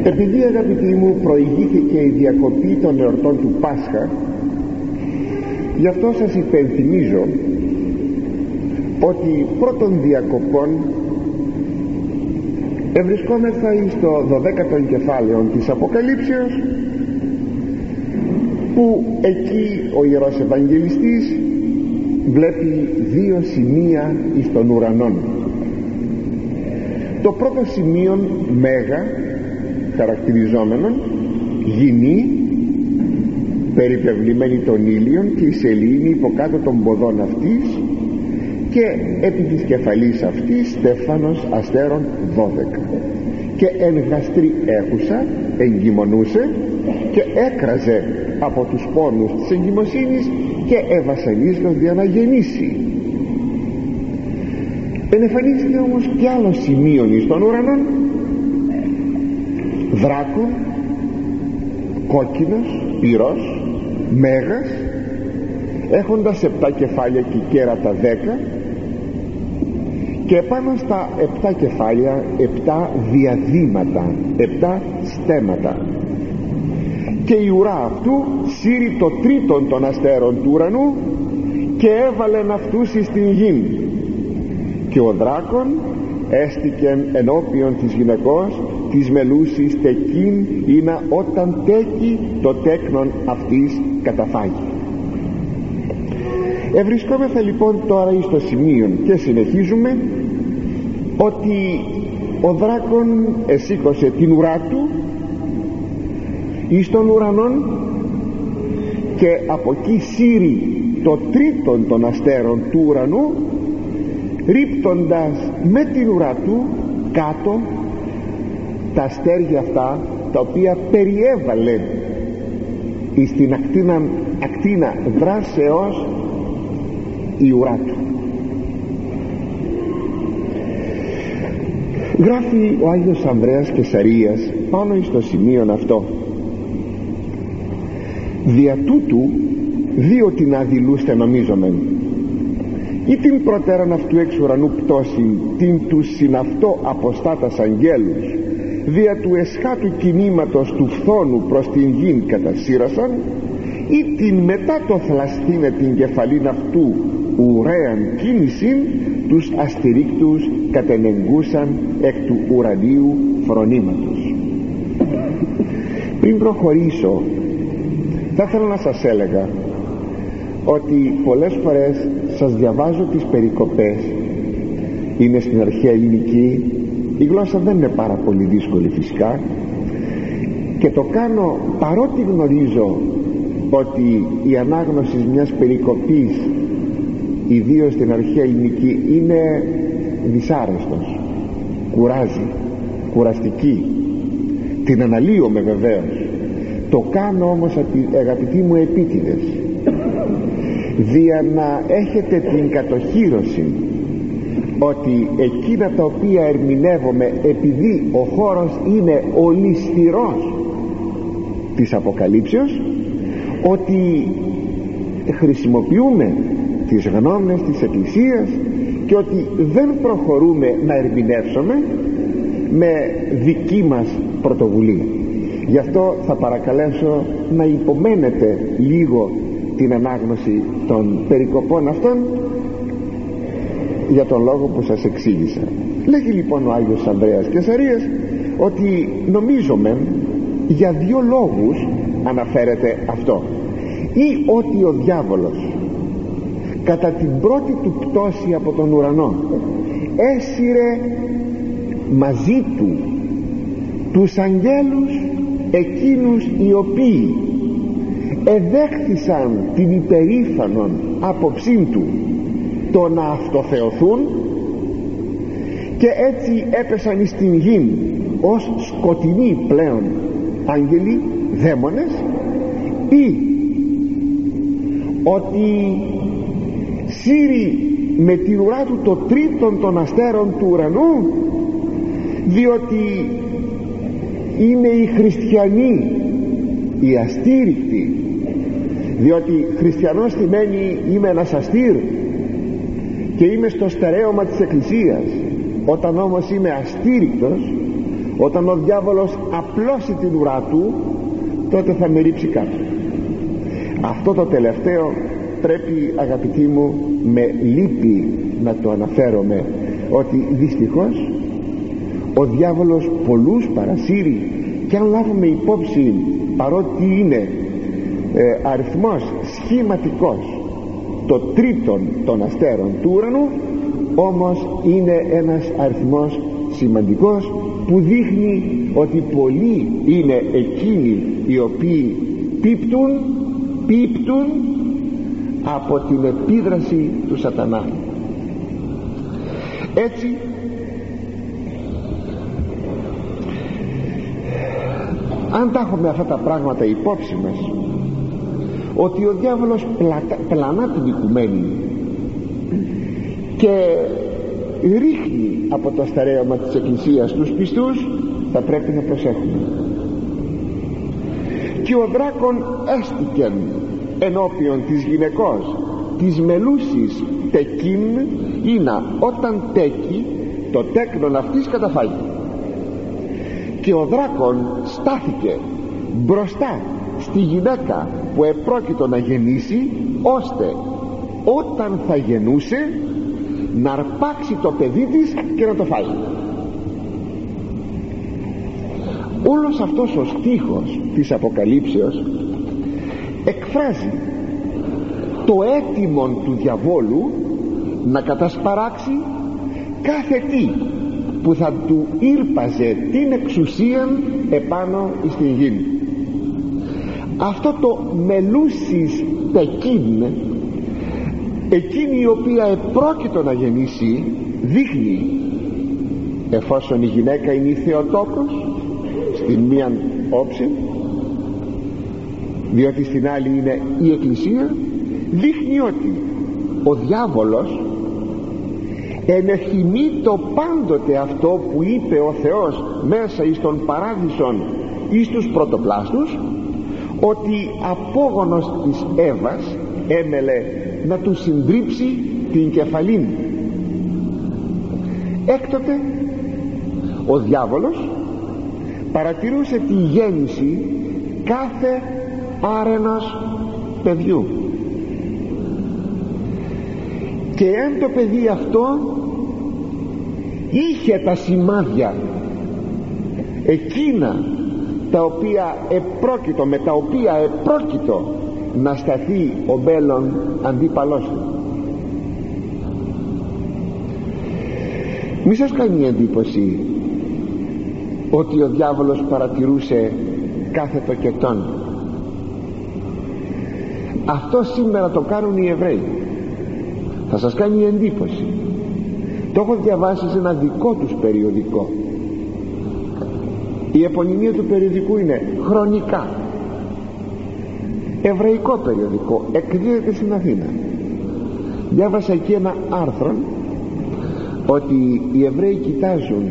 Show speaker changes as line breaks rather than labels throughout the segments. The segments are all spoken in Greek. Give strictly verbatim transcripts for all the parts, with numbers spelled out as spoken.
Επειδή, αγαπητοί μου, προηγήθηκε η διακοπή των εορτών του Πάσχα, γι' αυτό σας υπενθυμίζω ότι πρώτων διακοπών ευρισκόμεθα στο δωδέκατο κεφάλαιο της Αποκαλύψεως, που εκεί ο Ιερός Ευαγγελιστής βλέπει δύο σημεία εις των ουρανών. Το πρώτο σημείο, μέγα, χαρακτηριζόμενον γυνή, περιπευλημένη των ήλιων, και η σελήνη υποκάτω των ποδών αυτής, και επί της κεφαλής αυτής στέφανος αστέρων δώδεκα, και εν γαστρή έχουσα εγκυμονούσε και έκραζε από τους πόνους της εγκυμοσύνης και εβασανίστος για να γεννήσει. Ενεφανίστηκε όμως κι άλλο σημείο εις των ουρανών, δράκων, κόκκινος, πυρός, μέγας, έχοντας επτά κεφάλια και κέρατα δέκα, και επάνω στα επτά κεφάλια επτά διαδήματα, επτά στέματα, και η ουρά αυτού σύρει το τρίτον των αστέρων του ουρανού και έβαλεν αυτούς εις την γην, και ο δράκων έστηκεν ενώπιον της γυναικός της μελούσης τεκίν, είναι όταν τέκει το τέκνον αυτής καταφάγει. Ευρισκόμεθα λοιπόν τώρα εις το σημείο και συνεχίζουμε ότι ο δράκων εσήκωσε την ουρά του εις των ουρανών, και από εκεί σύρει το τρίτον των αστέρων του ουρανού, ρίπτοντας με την ουρά του κάτω τα αστέρια αυτά, τα οποία περιέβαλε εις την ακτίνα, ακτίνα δράσεως η ουρά του. Γράφει ο Άγιος Ανδρέας Κεσαρίας πάνω εις το σημείο αυτό: δια τούτου δύο την αδειλούστε νομίζομεν, ή την προτέραν αυτού εξ ουρανού πτώση, την του συναυτό αποστάτας αγγέλους, δια του εσχάτου κινήματος του φθόνου προς την γην κατασύρασαν, ή την μετά το θλαστήνε την κεφαλήν αυτού ουραίαν κίνησιν, τους αστηρίκτους κατενεγκούσαν εκ του ουρανίου φρονήματος. Πριν προχωρήσω, θα ήθελα να σας έλεγα ότι πολλές φορές σας διαβάζω τις περικοπές, είναι στην αρχαία ελληνική, η γλώσσα δεν είναι πάρα πολύ δύσκολη φυσικά, και το κάνω παρότι γνωρίζω ότι η ανάγνωση μιας περικοπής, ιδίως στην αρχαία ελληνική, είναι δυσάρεστος, κουράζει, κουραστική, την αναλύομαι βεβαίως, το κάνω όμως, αγαπητοί μου, επίτηδες, δια να έχετε την κατοχύρωση ότι εκείνα τα οποία ερμηνεύομαι, επειδή ο χώρος είναι ολισθηρός της Αποκαλύψεως, ότι χρησιμοποιούμε τις γνώμες της Εκκλησίας και ότι δεν προχωρούμε να ερμηνεύσουμε με δική μας πρωτοβουλία. Γι' αυτό θα παρακαλέσω να υπομένετε λίγο την ανάγνωση των περικοπών αυτών, για τον λόγο που σας εξήγησα. Λέγει λοιπόν ο Άγιος Ανδρέας Κεσαρίας ότι νομίζομαι για δύο λόγους αναφέρεται αυτό, ή ότι ο διάβολος κατά την πρώτη του πτώση από τον ουρανό έσυρε μαζί του τους αγγέλους εκείνους οι οποίοι εδέχθησαν την υπερήφανον άποψήν του το να αυτοθεωθούν, και έτσι έπεσαν εις την γην ως σκοτεινοί πλέον άγγελοι, δαίμονες, ή ότι σύρει με την ουρά του το τρίτον των αστέρων του ουρανού, διότι είναι οι χριστιανοί, οι αστήρικτοι, διότι χριστιανός σημαίνει είμαι ένας αστήρ και είμαι στο στερέωμα της Εκκλησίας. Όταν όμως είμαι αστήρικτος, Όταν ο διάβολος απλώσει την ουρά του, τότε θα με ρίψει κάτω. Αυτό το τελευταίο πρέπει, αγαπητοί μου, με λύπη να το αναφέρομαι, ότι δυστυχώς ο διάβολος πολλούς παρασύρει, και αν λάβουμε υπόψη, παρότι είναι ε, αριθμός σχηματικός το τρίτον των αστέρων του ουρανού, όμως είναι ένας αριθμός σημαντικός που δείχνει ότι πολλοί είναι εκείνοι οι οποίοι πίπτουν, πίπτουν από την επίδραση του σατανά. Έτσι αν τα έχουμε αυτά τα πράγματα υπόψη μας, ότι ο διάβολος πλατα, πλανά την οικουμένη και ρίχνει από το στερέωμα της Εκκλησίας τους πιστούς, θα πρέπει να προσέχουμε. Και ο δράκων έστηκεν ενώπιον της γυναικός της μελούσης τεκίν, είναι όταν τέκει το τέκνον αυτής καταφάγει. Και ο δράκων στάθηκε μπροστά στη γυναίκα που επρόκειτο να γεννήσει, ώστε όταν θα γεννούσε να αρπάξει το παιδί της και να το φάει. Όλος αυτός ο στίχος της Αποκαλύψεως εκφράζει το αίτημο του διαβόλου να κατασπαράξει κάθε τι που θα του ήρπαζε την εξουσία επάνω στην γη. Αυτό το μελούσις τεκίν, εκείνη η οποία επρόκειτο να γεννήσει, δείχνει, εφόσον η γυναίκα είναι η Θεοτόκος στην μία όψη, διότι στην άλλη είναι η Εκκλησία, δείχνει ότι ο διάβολος ενεχημεί το πάντοτε αυτό που είπε ο Θεός μέσα εις τον παράδεισον εις τους πρωτοπλάστους, ότι απόγονος της Εύας έμελε να του συντρίψει την κεφαλήν. Έκτοτε ο διάβολος παρατηρούσε τη γέννηση κάθε άρενος παιδιού, και αν το παιδί αυτό είχε τα σημάδια εκείνα τα οποία επρόκειτο, με τα οποία επρόκειτο να σταθεί ο μέλλον αντίπαλός του. Μη σας κάνει εντύπωση ότι ο διάβολος παρατηρούσε κάθε το κετόν. Αυτό σήμερα το κάνουν οι Εβραίοι. Θα σας κάνει εντύπωση. Το έχω διαβάσει σε ένα δικό τους περιοδικό. Η επωνυμία του περιοδικού είναι Χρονικά, εβραϊκό περιοδικό, εκδίδεται στην Αθήνα. Διάβασα εκεί ένα άρθρο ότι οι Εβραίοι κοιτάζουν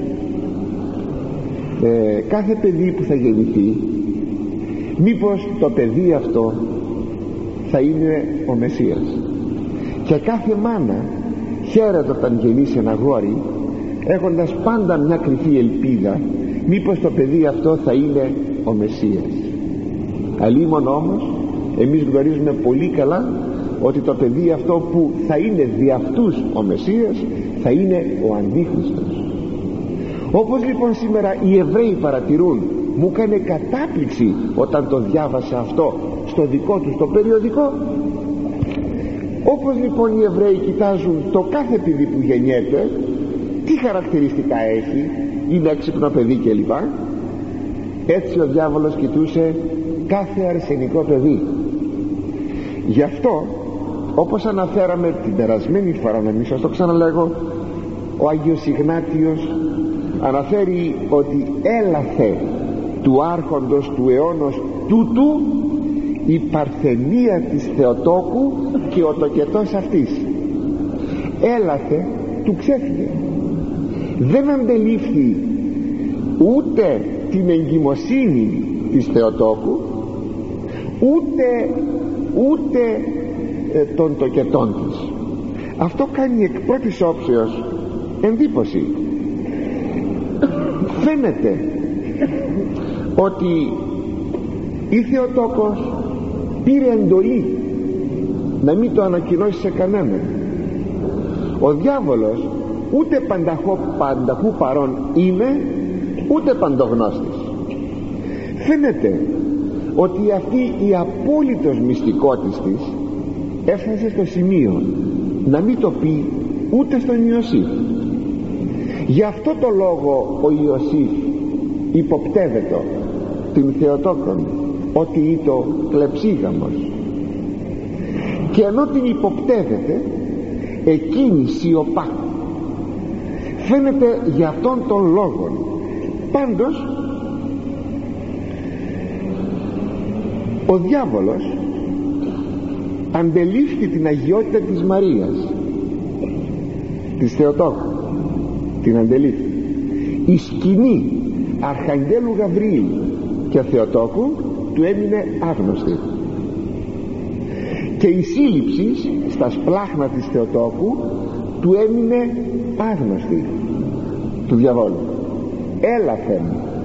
ε, κάθε παιδί που θα γεννηθεί, μήπως το παιδί αυτό θα είναι ο Μεσσίας, και κάθε μάνα χαίρεται όταν γεννήσει ένα αγόρι, έχοντας πάντα μια κρυφή ελπίδα μήπως το παιδί αυτό θα είναι ο Μεσσίας. Αλλήμον όμως εμείς γνωρίζουμε πολύ καλά ότι το παιδί αυτό που θα είναι δι' αυτούς ο Μεσσίας θα είναι ο Αντίχριστος. Όπως λοιπόν σήμερα οι Εβραίοι παρατηρούν, μου έκανε κατάπληξη όταν το διάβασα αυτό στο δικό τους το περιοδικό. Όπως λοιπόν οι Εβραίοι κοιτάζουν το κάθε παιδί που γεννιέται, τι χαρακτηριστικά έχει, είναι έξυπνο παιδί κλπ, έτσι ο διάβολος κοιτούσε κάθε αρσενικό παιδί. Γι' αυτό, όπως αναφέραμε την περασμένη φορά, να μην σας το ξαναλέγω, ο Άγιος Ιγνάτιος αναφέρει ότι έλαθε του άρχοντος του αιώνος τούτου η παρθενία της Θεοτόκου και ο τοκετός αυτής. Έλαθε, του ξέφυγε, δεν αντελήφθη ούτε την εγκυμοσύνη της Θεοτόκου, ούτε ούτε ε, των τοκετών της. Αυτό κάνει εκ πρώτης όψεως εντύπωση. Φαίνεται ότι η Θεοτόκος πήρε εντολή να μην το ανακοινώσει σε κανέναν. Ο διάβολος ούτε πανταχού, πανταχού παρόν είναι, ούτε παντογνώστης. Φαίνεται ότι αυτή η απόλυτος μυστικότης της έφτασε στο σημείο να μην το πει ούτε στον Ιωσήφ. Γι' αυτό το λόγο ο Ιωσήφ υποπτεύεται την Θεοτόκον ότι είτο κλεψίγαμος, και ενώ την υποπτεύεται εκείνη σιωπά. Φαίνεται για αυτόν τον λόγο. Πάντως ο διάβολος αντελήφθη την αγιότητα της Μαρίας, της Θεοτόκου, την αντελήφθη. Η σκηνή Αρχαγγέλου Γαβριήλ και Θεοτόκου του έμεινε άγνωστη, και η σύλληψη στα σπλάχνα της Θεοτόκου του έμεινε άγνωστη, του διαβόλου. Έλαθεν.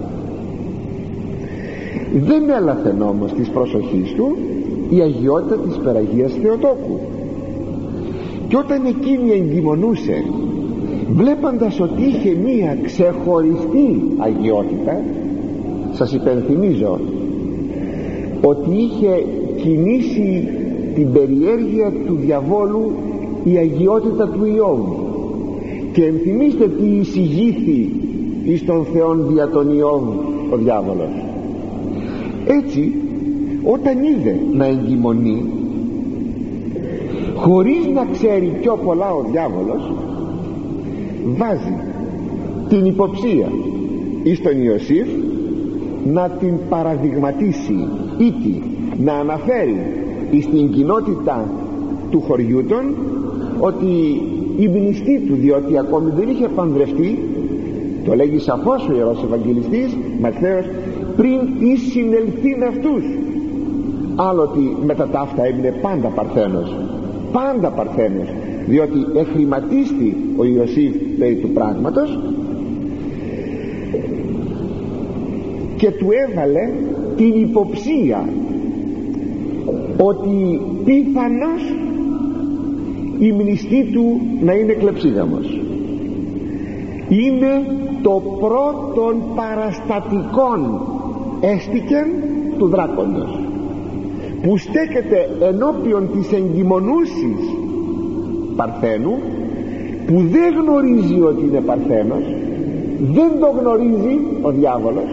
Δεν έλαθεν όμως της προσοχής του η αγιότητα της Περαγίας Θεοτόκου, και όταν εκείνη εγκυμονούσε, βλέποντας ότι είχε μία ξεχωριστή αγιότητα, σας υπενθυμίζω ότι είχε κινήσει την περιέργεια του διαβόλου η αγιότητα του Ιώβου, και ενθυμίστε τι εισηγήθη εις τον Θεόν δια τον Ιώβου ο διάβολος. Έτσι, όταν είδε να εγκυμονεί, χωρίς να ξέρει πιο πολλά ο διάβολος, βάζει την υποψία εις τον Ιωσήφ να την παραδειγματίσει, ή να αναφέρει εις την κοινότητα του χωριού των ότι η μνηστή του, διότι ακόμη δεν είχε παντρευτεί, το λέγει σαφώς ο Ιερός Ευαγγελιστής Ματθαίος, πριν εις συνελθήν αυτούς. Άλλοτι μετά τα αυτά έμεινε πάντα παρθένος, πάντα παρθένος, διότι εχρηματίστη ο Ιωσήφ περί του πράγματος, και του έβαλε την υποψία ότι πιθανώς η μνηστή του να είναι κλεψίγαμος. Είναι το πρώτον παραστατικόν έστικεν του δράκοντος, που στέκεται ενώπιον της εγκυμονούσης παρθένου, που δεν γνωρίζει ότι είναι παρθένος, δεν το γνωρίζει ο διάβολος,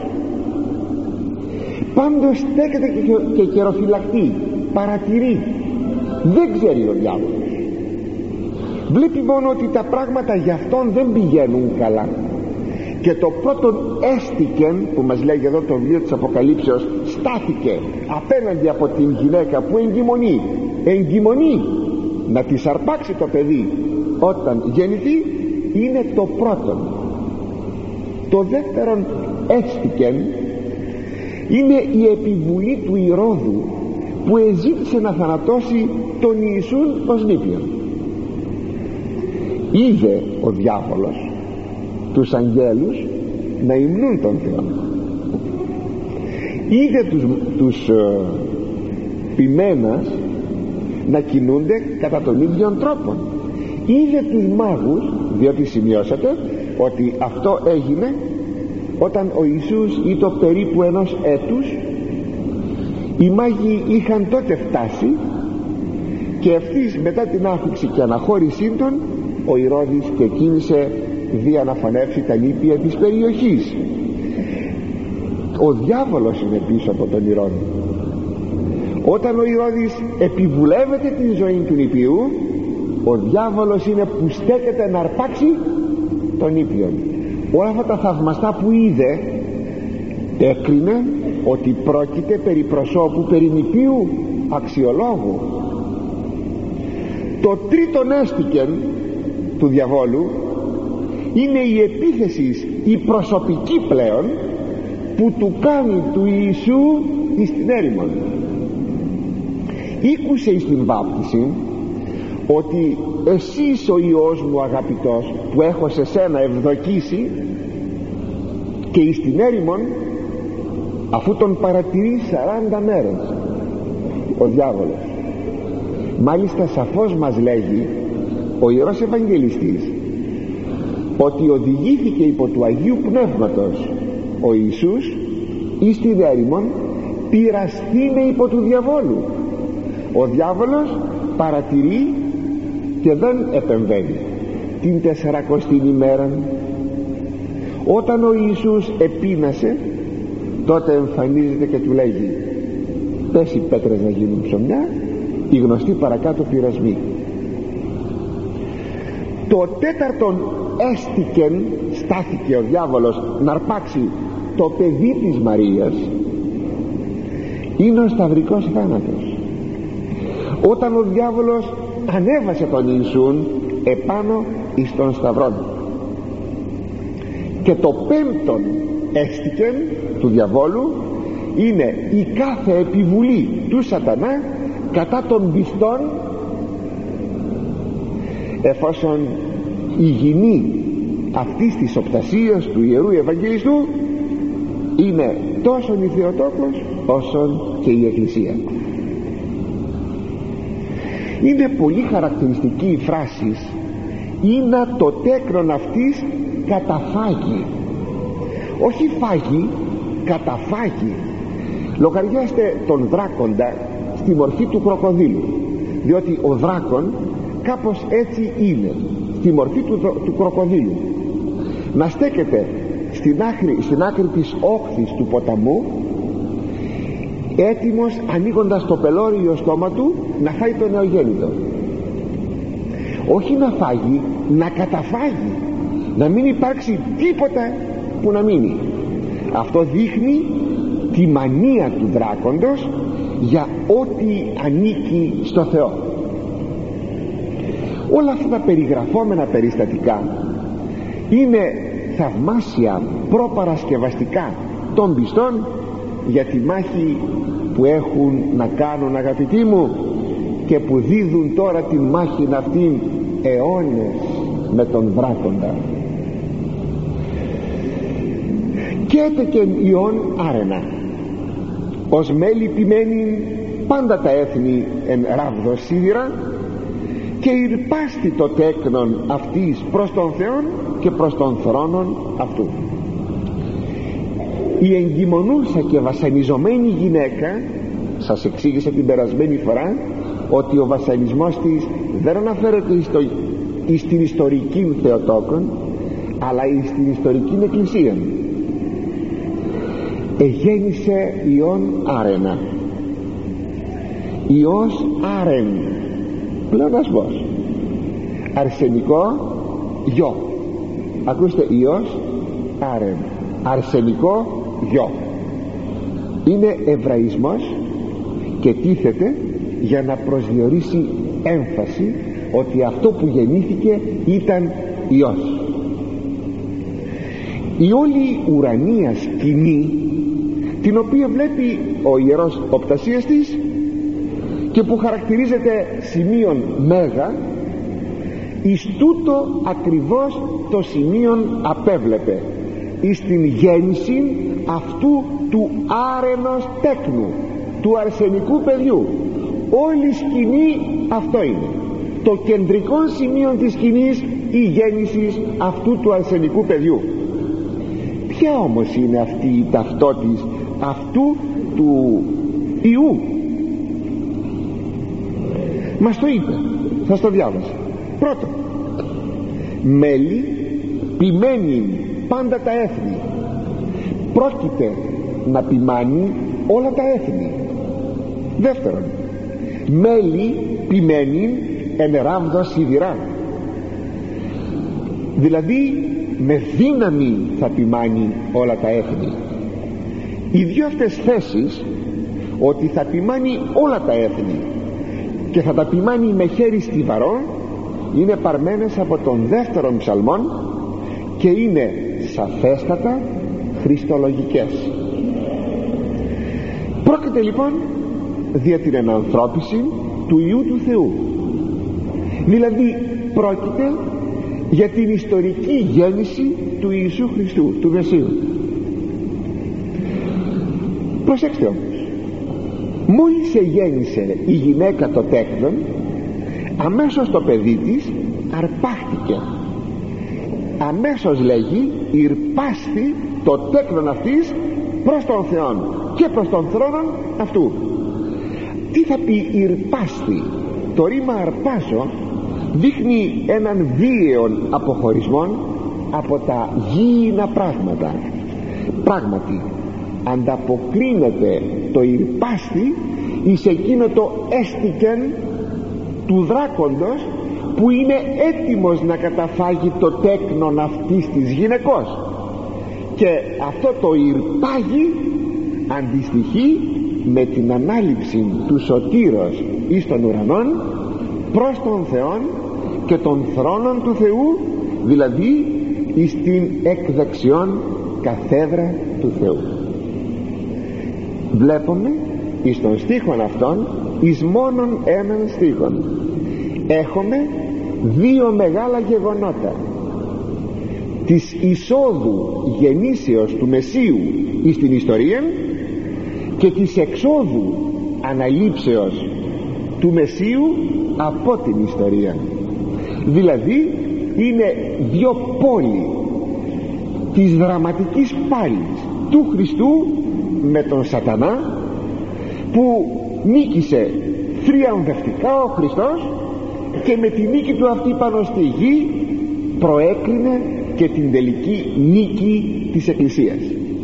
πάντως στέκεται και καιροφυλακτεί, παρατηρεί, δεν ξέρει ο διάβολος. Βλέπει μόνο ότι τα πράγματα για αυτόν δεν πηγαίνουν καλά, και το πρώτον έστικεν που μας λέγει εδώ το βιβλίο της Αποκαλύψεως, στάθηκε απέναντι από την γυναίκα που εγκυμονεί, εγκυμονεί να της αρπάξει το παιδί όταν γεννηθεί, είναι το πρώτον. Το δεύτερον έστικεν είναι η επιβουλή του Ηρώδου, που εζήτησε να θανατώσει τον Ιησούν ως νήπιον. Είδε ο διάβολος τους αγγέλους να υμνούν τον Θεό, είδε τους, τους ε, ποιμένας να κινούνται κατά τον ίδιο τρόπο, είδε τους μάγους, διότι σημειώσατε ότι αυτό έγινε όταν ο Ιησούς ήταν περίπου ενός έτους. Οι μάγοι είχαν τότε φτάσει, και ευθύς μετά την άφηξη και αναχώρησή των, ο Ηρώδης και κίνησε δια να φανεύσει τα νήπια της περιοχής. Ο διάβολος είναι πίσω από τον Ηρώδη. Όταν ο Ηρώδης επιβουλεύεται τη ζωή του νηπιού, ο διάβολος είναι που στέκεται να αρπάξει τον νήπιον. Όλα αυτά τα θαυμαστά που είδε, έκρινε ότι πρόκειται περί προσώπου, περί νηπίου αξιολόγου. Το τρίτον έστικεν του διαβόλου είναι η επίθεση, η προσωπική πλέον, που του κάνει του Ιησού εις την έρημον. Ήκουσε εις την βάπτιση ότι εσύ είσαι ο Υιός μου αγαπητός, που έχω σε σένα ευδοκίσει, και εις την έρημον, αφού τον παρατηρεί σαράντα μέρες ο διάβολος, μάλιστα σαφώς μας λέγει ο Ιερός Ευαγγελιστής ότι οδηγήθηκε υπό του Αγίου Πνεύματος ο Ιησούς εις την έρημον, πειρασθήνε υπό του διαβόλου. Ο διάβολος παρατηρεί και δεν επεμβαίνει. Την τεσσαρακοστή ημέρα, όταν ο Ιησούς επείνασε, τότε εμφανίζεται και του λέγει: πες οι πέτρες να γίνουν ψωμιά, οι γνωστοί παρακάτω πειρασμοί. Το τέταρτον έστικεν, στάθηκε ο διάβολος να αρπάξει το παιδί της Μαρίας, είναι ο σταυρικός θάνατος. Όταν ο διάβολος ανέβασε τον Ιησούν επάνω εις τον σταυρόν. Και το πέμπτον έστικεν του διαβόλου είναι η κάθε επιβουλή του σατανά κατά των πιστών, εφόσον η γυνή αυτής της οπτασίας του Ιερού Ευαγγελιστού είναι τόσον η Θεοτόκος όσον και η Εκκλησία. Είναι πολύ χαρακτηριστική η φράση «είναι το τέκνον αυτής καταφάγει». Όχι φάγει, καταφάγει. Λογαριάστε τον δράκοντα στη μορφή του κροκοδίλου, διότι ο δράκον κάπως έτσι είναι, στη μορφή του, του κροκοδίλου, να στέκεται στην άκρη, στην άκρη της όχθης του ποταμού, έτοιμος, ανοίγοντας το πελώριο στόμα του, να φάει το νεογέννητο. Όχι να φάγει, να καταφάγει, να μην υπάρξει τίποτα που να μείνει. Αυτό δείχνει τη μανία του δράκοντος για ό,τι ανήκει στο Θεό. Όλα αυτά τα περιγραφόμενα περιστατικά είναι θαυμάσια προπαρασκευαστικά των πιστών για τη μάχη που έχουν να κάνουν, αγαπητοί μου, και που δίδουν τώρα τη μάχη αυτήν αιώνες με τον δράκοντα. Και έτεκεν Υιόν άρενα, ως μέλη ποιμένην πάντα τα έθνη εν ράβδος σίδηρα, και ηρπάστη το τέκνον αυτής προς τον Θεόν και προς τον θρόνον αυτού. Η εγκυμονούσα και βασανιζομένη γυναίκα, σας εξήγησα την περασμένη φορά ότι ο βασανισμός της δεν αναφέρεται στο, στην ιστορική Θεοτόκον, αλλά στην ιστορική Εκκλησία. Εγέννησε Υιόν άρενα, Υιός άρεν, πλεονασμός, αρσενικό γιο. Ακούστε, Υιός άρεν, αρσενικό γιο. Είναι εβραϊσμός και τίθεται για να προσδιορίσει έμφαση ότι αυτό που γεννήθηκε ήταν Υιός. Η όλη ουρανία σκηνή, την οποία βλέπει ο ιερός οπτασίας της και που χαρακτηρίζεται σημείον μέγα, εις τούτο ακριβώς το σημείον απέβλεπε, εις την γέννηση αυτού του άρενος τέκνου, του αρσενικού παιδιού. Όλη η σκηνή αυτό είναι, το κεντρικό σημείο της σκηνής, η γέννηση αυτού του αρσενικού παιδιού. Ποια όμως είναι αυτή η ταυτότης αυτού του Ιού? Μας το είπε, θα στο διάβασα. Πρώτον, μέλη ποιμένην πάντα τα έθνη. Πρόκειται να ποιμάνει όλα τα έθνη. Δεύτερον, μέλη ποιμένην εν ράμδος σιδηρά, δηλαδή με δύναμη θα ποιμάνει όλα τα έθνη. Οι δύο αυτές θέσεις, ότι θα ποιμάνει όλα τα έθνη και θα τα ποιμάνει με χέρι στιβαρό, είναι παρμένες από τον δεύτερον ψαλμόν και είναι σαφέστατα χριστολογικές. Πρόκειται λοιπόν δια την ενανθρώπιση του Υιού του Θεού, δηλαδή πρόκειται για την ιστορική γέννηση του Ιησού Χριστού, του Μεσσίου. Προσέξτε όμως, μόλις εγέννησε η γυναίκα το τέκνον, αμέσως το παιδί της αρπάχτηκε. Αμέσως λέγει ηρπάστη το τέκνον αυτής προς τον Θεόν και προς τον θρόνον αυτού. Τι θα πει ηρπάστη? Το ρήμα αρπάσω δείχνει έναν βίαιον αποχωρισμό από τα γήινα πράγματα. Πράγματι ανταποκρίνεται το ηρπάστη εις εκείνο το έστικεν του δράκοντος που είναι έτοιμος να καταφάγει το τέκνον αυτής της γυναικός, και αυτό το ηρπάγει αντιστοιχεί με την ανάληψη του σωτήρος εις των ουρανών προς τον Θεόν και των θρόνων του Θεού, δηλαδή εις την εκδεξιόν καθέδρα του Θεού. Βλέπουμε εις των στίχων αυτών, εις μόνον έναν στίχον, έχουμε δύο μεγάλα γεγονότα: της εισόδου γεννήσεως του Μεσσίου εις την ιστορία και της εξόδου αναλήψεως του Μεσσίου από την ιστορία. Δηλαδή είναι δύο πόλοι της δραματικής πάλης του Χριστού με τον Σατανά, που νίκησε θριαμβευτικά ο Χριστός, και με τη νίκη του αυτή πάνω στη γη προέκρινε και την τελική νίκη της Εκκλησίας.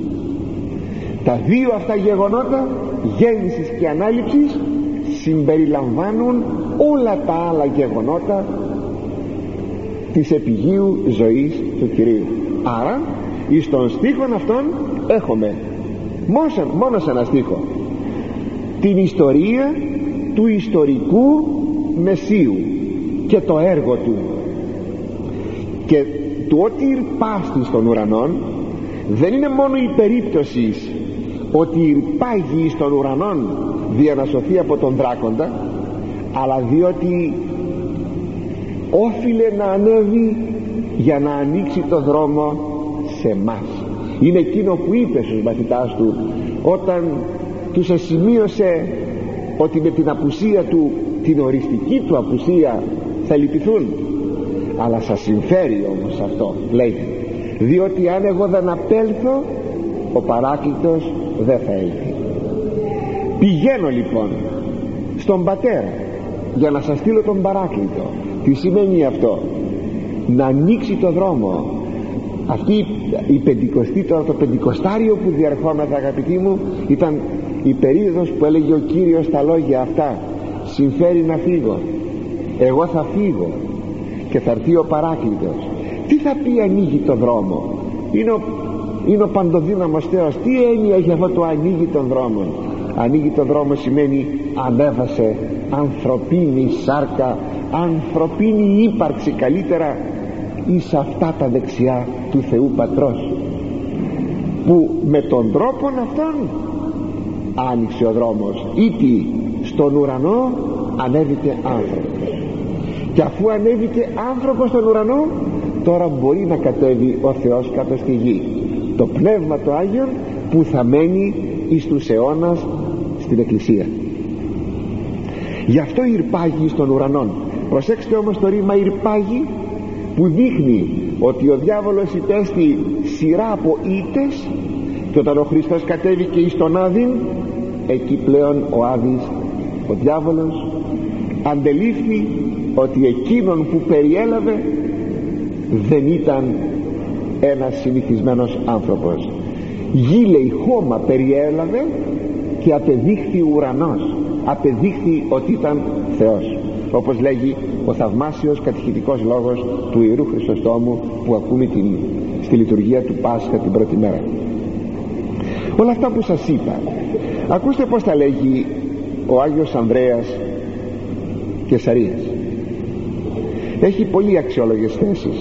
Τα δύο αυτά γεγονότα, γέννησης και ανάληψης, συμπεριλαμβάνουν όλα τα άλλα γεγονότα της επιγείου ζωής του Κυρίου. Άρα εις των στίχων αυτών έχουμε μόνο σε ένα στίχο την ιστορία του ιστορικού Μεσσίου και το έργο του, και του ότι ηρπάστη στον ουρανόν δεν είναι μόνο η περίπτωση ότι ηρπάγει στον ουρανόν δια να σωθεί από τον δράκοντα, αλλά διότι όφιλε να ανέβει για να ανοίξει το δρόμο σε μας. Είναι εκείνο που είπε στους μαθητάς του όταν τους εσημείωσε ότι με την απουσία του, την οριστική του απουσία, θα λυπηθούν. Αλλά σας συμφέρει όμως αυτό, λέει, διότι αν εγώ δεν απέλθω, ο Παράκλητος δεν θα έλθει. Πηγαίνω λοιπόν στον Πατέρα για να σας στείλω τον Παράκλητο. Τι σημαίνει αυτό? Να ανοίξει το δρόμο. Αυτή η πεντηκοστή, τώρα το πεντηκοστάριο που διαρχόμεθα, αγαπητοί μου, ήταν η περίοδος που έλεγε ο Κύριος τα λόγια αυτά: συμφέρει να φύγω, εγώ θα φύγω και θα έρθει ο Παράκλητος. Τι θα πει ανοίγει το δρόμο? Είναι ο, είναι ο παντοδύναμος Θεός. Τι έννοια έχει αυτό το ανοίγει τον δρόμο? Ανοίγει τον δρόμο σημαίνει ανέβασε ανθρωπίνη σάρκα, ανθρωπίνη ύπαρξη καλύτερα εις αυτά τα δεξιά του Θεού Πατρός, που με τον τρόπο αυτόν άνοιξε ο δρόμος, ήτι στον ουρανό ανέβηκε άνθρωπος, και αφού ανέβηκε άνθρωπος στον ουρανό, τώρα μπορεί να κατέβει ο Θεός κάτω στη γη, το Πνεύμα το Άγιον που θα μένει εις τους αιώνας στην Εκκλησία. Γι' αυτό ηρπάγει στον ουρανόν. Προσέξτε όμως το ρήμα ηρπάγει, που δείχνει ότι ο διάβολος υπέστη σειρά από ήττες, και όταν ο Χριστός κατέβηκε εις τον Άδην, εκεί πλέον ο Άδης, ο διάβολος, αντελήφθη ότι εκείνον που περιέλαβε δεν ήταν ένας συνηθισμένος άνθρωπος. Γη, λέει, χώμα περιέλαβε και απεδείχθη ουρανός, απεδείχθη ότι ήταν Θεός, όπως λέγει ο θαυμάσιος κατηχητικός λόγος του Ιερού Χρυσοστόμου που ακούμε την, στη λειτουργία του Πάσχα την πρώτη μέρα. Όλα αυτά που σας είπα, ακούστε πως τα λέγει ο Άγιος Ανδρέας Κεσαρίας. Έχει πολύ αξιόλογες θέσεις.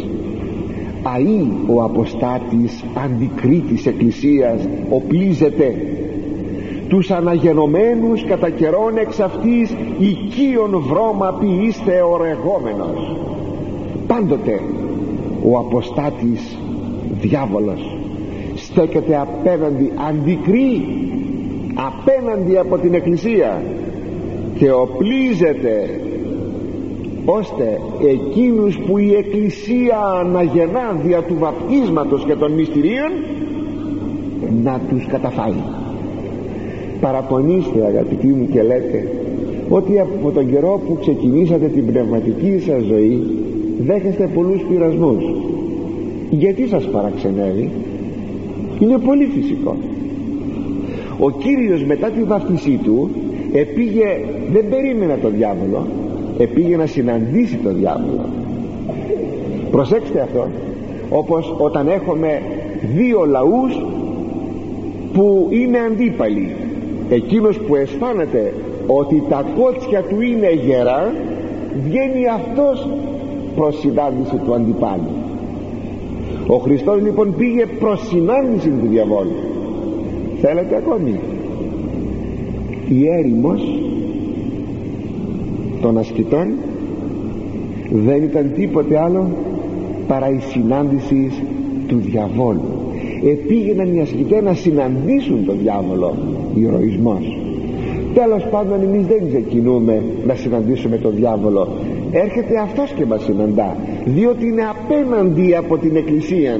Αΐ ο αποστάτης αντικρίτης εκκλησίας οπλίζεται τους αναγενωμένους κατά καιρόν εξ αυτής οικείον βρώμα ποιήστε ορεγόμενος. Πάντοτε ο αποστάτης διάβολος στέκεται απέναντι, αντικρεί απέναντι από την Εκκλησία και οπλίζεται ώστε εκείνους που η Εκκλησία αναγεννά δια του βαπτίσματος και των μυστηρίων να τους καταφάει. Παραπονείστε αγαπητοί μου και λέτε ότι από τον καιρό που ξεκινήσατε την πνευματική σας ζωή δέχεστε πολλούς πειρασμούς. Γιατί σας παραξενεύει? Είναι πολύ φυσικό. Ο Κύριος μετά τη βαφτισή του επήγε, δεν περίμενε το διάβολο, επήγε να συναντήσει το διάβολο. Προσέξτε αυτό. Όπως όταν έχουμε δύο λαούς που είναι αντίπαλοι, εκείνος που αισθάνεται ότι τα κότσια του είναι γερά, βγαίνει αυτός προς συνάντηση του αντιπάλου. Ο Χριστός λοιπόν πήγε προς συνάντηση του διαβόλου. Θέλετε ακόμη? Η έρημος των ασκητών δεν ήταν τίποτε άλλο παρά η συνάντηση του διαβόλου. Επήγαιναν οι ασκητές να συναντήσουν τον διάβολο. Ηρωισμός. Τέλος πάντων, εμείς δεν ξεκινούμε να συναντήσουμε τον διάβολο, έρχεται αυτός και μας συναντά, διότι είναι απέναντι από την Εκκλησία.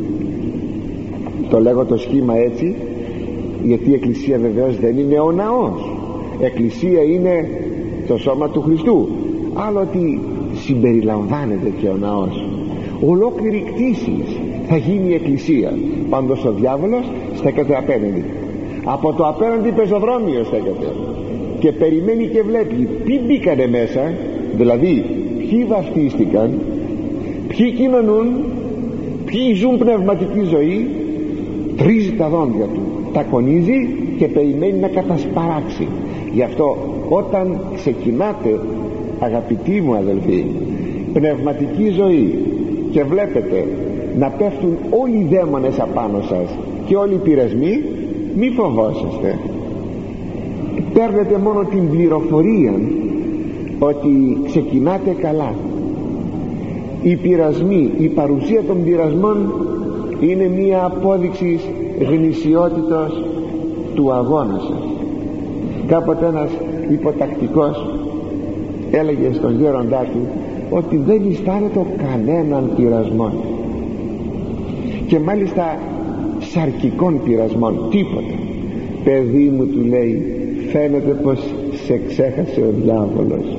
Το λέγω το σχήμα έτσι γιατί η Εκκλησία βεβαίως δεν είναι ο ναός. Εκκλησία είναι το σώμα του Χριστού, άλλο ότι συμπεριλαμβάνεται και ο ναός. Ολόκληρη κτήσης θα γίνει η Εκκλησία. Πάντως ο διάβολος στέκεται απέναντι, από το απέναντι πεζοδρόμιο στέκεται και περιμένει και βλέπει ποιοι μπήκανε μέσα, δηλαδή ποιοι βαφτίστηκαν, ποιοι κοινωνούν, ποιοι ζουν πνευματική ζωή. Τρίζει τα δόντια του, τα κονίζει και περιμένει να κατασπαράξει. Γι' αυτό όταν ξεκινάτε, αγαπητοί μου αδελφοί, πνευματική ζωή και βλέπετε να πέφτουν όλοι οι δαίμονες απάνω σας και όλοι οι πειρασμοί, μη φοβόσαστε. Παίρνετε μόνο την πληροφορία ότι ξεκινάτε καλά. Οι πειρασμοί, η παρουσία των πειρασμών είναι μία απόδειξη γνησιότητος του αγώνα σας. Κάποτε ένας υποτακτικός έλεγε στον γέροντά του ότι δεν αισθάνεται κανέναν πειρασμό, και μάλιστα σαρκικών πειρασμών, τίποτα. Παιδί μου, του λέει, φαίνεται πως σε ξέχασε ο διάβολος.